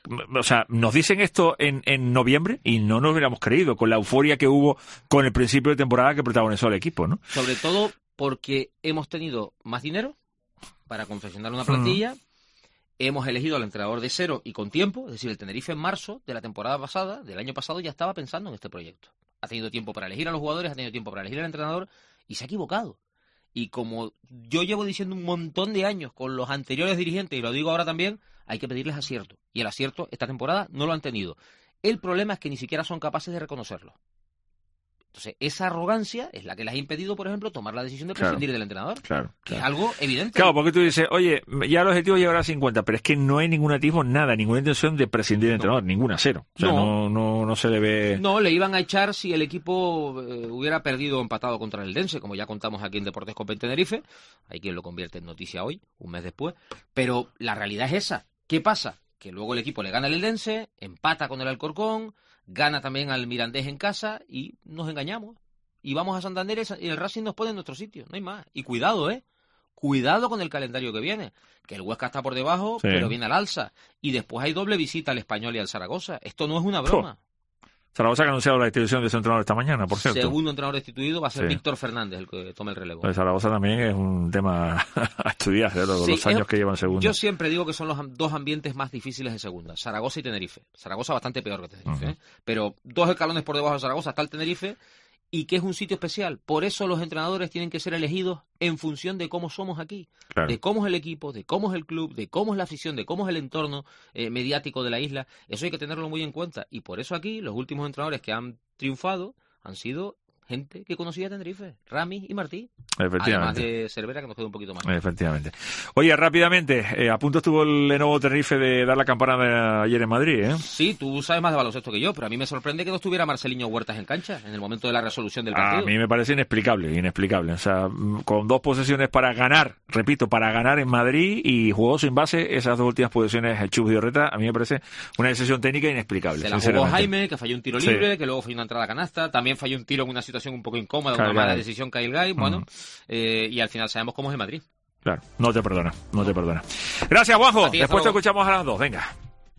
S2: O sea, nos dicen esto en, en noviembre y no nos hubiéramos creído con la euforia que hubo con el principio de temporada que protagonizó el equipo, ¿no?
S6: Sobre todo porque hemos tenido más dinero para confeccionar una plantilla, mm. hemos elegido al entrenador de cero y con tiempo, es decir, el Tenerife en marzo de la temporada pasada, del año pasado, ya estaba pensando en este proyecto. Ha tenido tiempo para elegir a los jugadores, ha tenido tiempo para elegir al entrenador y se ha equivocado. Y como yo llevo diciendo un montón de años con los anteriores dirigentes, y lo digo ahora también, hay que pedirles acierto. Y el acierto esta temporada no lo han tenido. El problema es que ni siquiera son capaces de reconocerlo. Entonces, esa arrogancia es la que les ha impedido, por ejemplo, tomar la decisión de prescindir
S2: claro,
S6: del entrenador.
S2: Claro,
S6: que
S2: claro.
S6: es algo evidente.
S2: Claro, porque tú dices, oye, ya el objetivo es llegar a cincuenta, pero es que no hay ningún atisbo, nada, ninguna intención de prescindir del no. entrenador, ninguna, cero. O sea, no. No, no, no se le ve...
S6: No, le iban a echar si el equipo eh, hubiera perdido o empatado contra el Eldense, como ya contamos aquí en Deportes Cope en Tenerife. Hay quien lo convierte en noticia hoy, un mes después. Pero la realidad es esa. ¿Qué pasa? Que luego el equipo le gana al Eldense, empata con el Alcorcón, gana también al Mirandés en casa y nos engañamos. Y vamos a Santander y el Racing nos pone en nuestro sitio, no hay más. Y cuidado, ¿eh? Cuidado con el calendario que viene. Que el Huesca está por debajo, sí. pero viene al alza. Y después hay doble visita al Español y al Zaragoza. Esto no es una broma. Oh.
S2: Zaragoza que ha anunciado la destitución de su entrenador esta mañana, por cierto.
S6: Segundo entrenador destituido va a ser sí. Víctor Fernández el que tome el relevo.
S2: Pues Zaragoza también es un tema a estudiar, ¿eh? Los, sí, los años es, que llevan segundo.
S6: Yo siempre digo que son los dos ambientes más difíciles de segunda, Zaragoza y Tenerife. Zaragoza bastante peor que Tenerife, uh-huh. ¿eh? Pero dos escalones por debajo de Zaragoza está el Tenerife. Y que es un sitio especial. Por eso los entrenadores tienen que ser elegidos en función de cómo somos aquí. Claro. De cómo es el equipo, de cómo es el club, de cómo es la afición, de cómo es el entorno eh, mediático de la isla. Eso hay que tenerlo muy en cuenta. Y por eso aquí los últimos entrenadores que han triunfado han sido gente que conocía a Tenerife. Rami y Martí.
S2: Efectivamente.
S6: Además de Cervera, que nos queda un poquito más.
S2: Efectivamente. Oye, rápidamente, eh, a punto estuvo el Lenovo Tenerife de dar la campana de ayer en Madrid, ¿eh?
S6: Sí, tú sabes más de baloncesto que yo, pero a mí me sorprende que no estuviera Marceliño Huertas en cancha en el momento de la resolución del partido.
S2: A mí me parece inexplicable, inexplicable. O sea, con dos posesiones para ganar, repito, para ganar en Madrid y jugó sin base, esas dos últimas posesiones, el Chubs y Orreta, a mí me parece una decisión técnica inexplicable.
S6: Se la jugó Jaime, que falló un tiro libre, sí. que luego falló una entrada a canasta, también falló un tiro en una situación un poco incómoda, claro, una mala decisión Kyle Guy, bueno, mm. eh, y al final sabemos cómo es en Madrid.
S2: Claro, no te perdona, no te perdona. Gracias, Juanjo. Ti, Después te escuchamos a las dos, venga.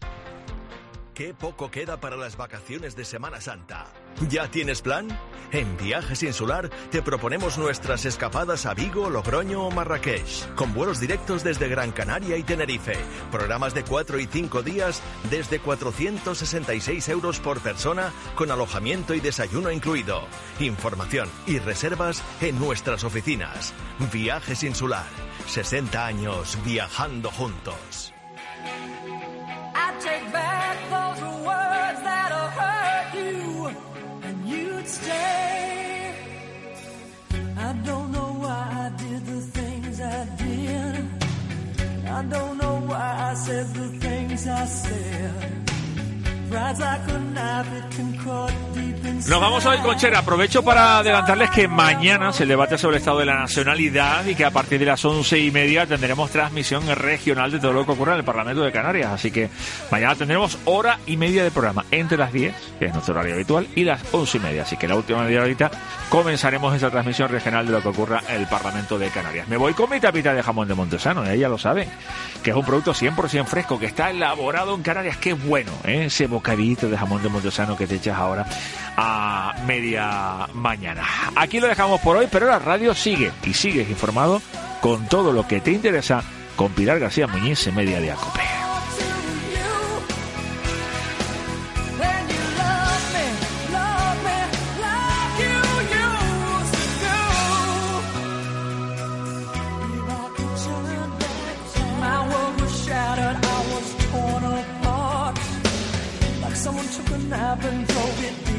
S26: Qué poco queda para las vacaciones de Semana Santa. ¿Ya tienes plan? En Viajes Insular te proponemos nuestras escapadas a Vigo, Logroño o Marrakech, con vuelos directos desde Gran Canaria y Tenerife, programas de cuatro y cinco días desde cuatrocientos sesenta y seis euros por persona, con alojamiento y desayuno incluido. Información y reservas en nuestras oficinas. Viajes Insular, sesenta años viajando juntos.
S8: I take back those words that'll hurt you, and you'd stay. I don't know why I did the things I did. I don't know why I said the things I said.
S2: Nos vamos hoy con Chera. Aprovecho para adelantarles que mañana se debate sobre el estado de la nacionalidad y que a partir de las once y media tendremos transmisión regional de todo lo que ocurre en el Parlamento de Canarias. Así que mañana tendremos hora y media de programa entre las diez, que es nuestro horario habitual, y las once y media. Así que la última media horita comenzaremos esa transmisión regional de lo que ocurra en el Parlamento de Canarias. Me voy con mi tapita de jamón de Montesano, ¿eh? Ya lo saben, que es un producto cien por ciento fresco, que está elaborado en Canarias. Qué bueno, ¿eh? Ese bocadito de jamón de Montesano que te echas ahora a media mañana. Aquí lo dejamos por hoy, pero la radio sigue y sigues informado con todo lo que te interesa con Pilar García Muñiz en Media Día Cope.
S8: Someone took a nap and drove it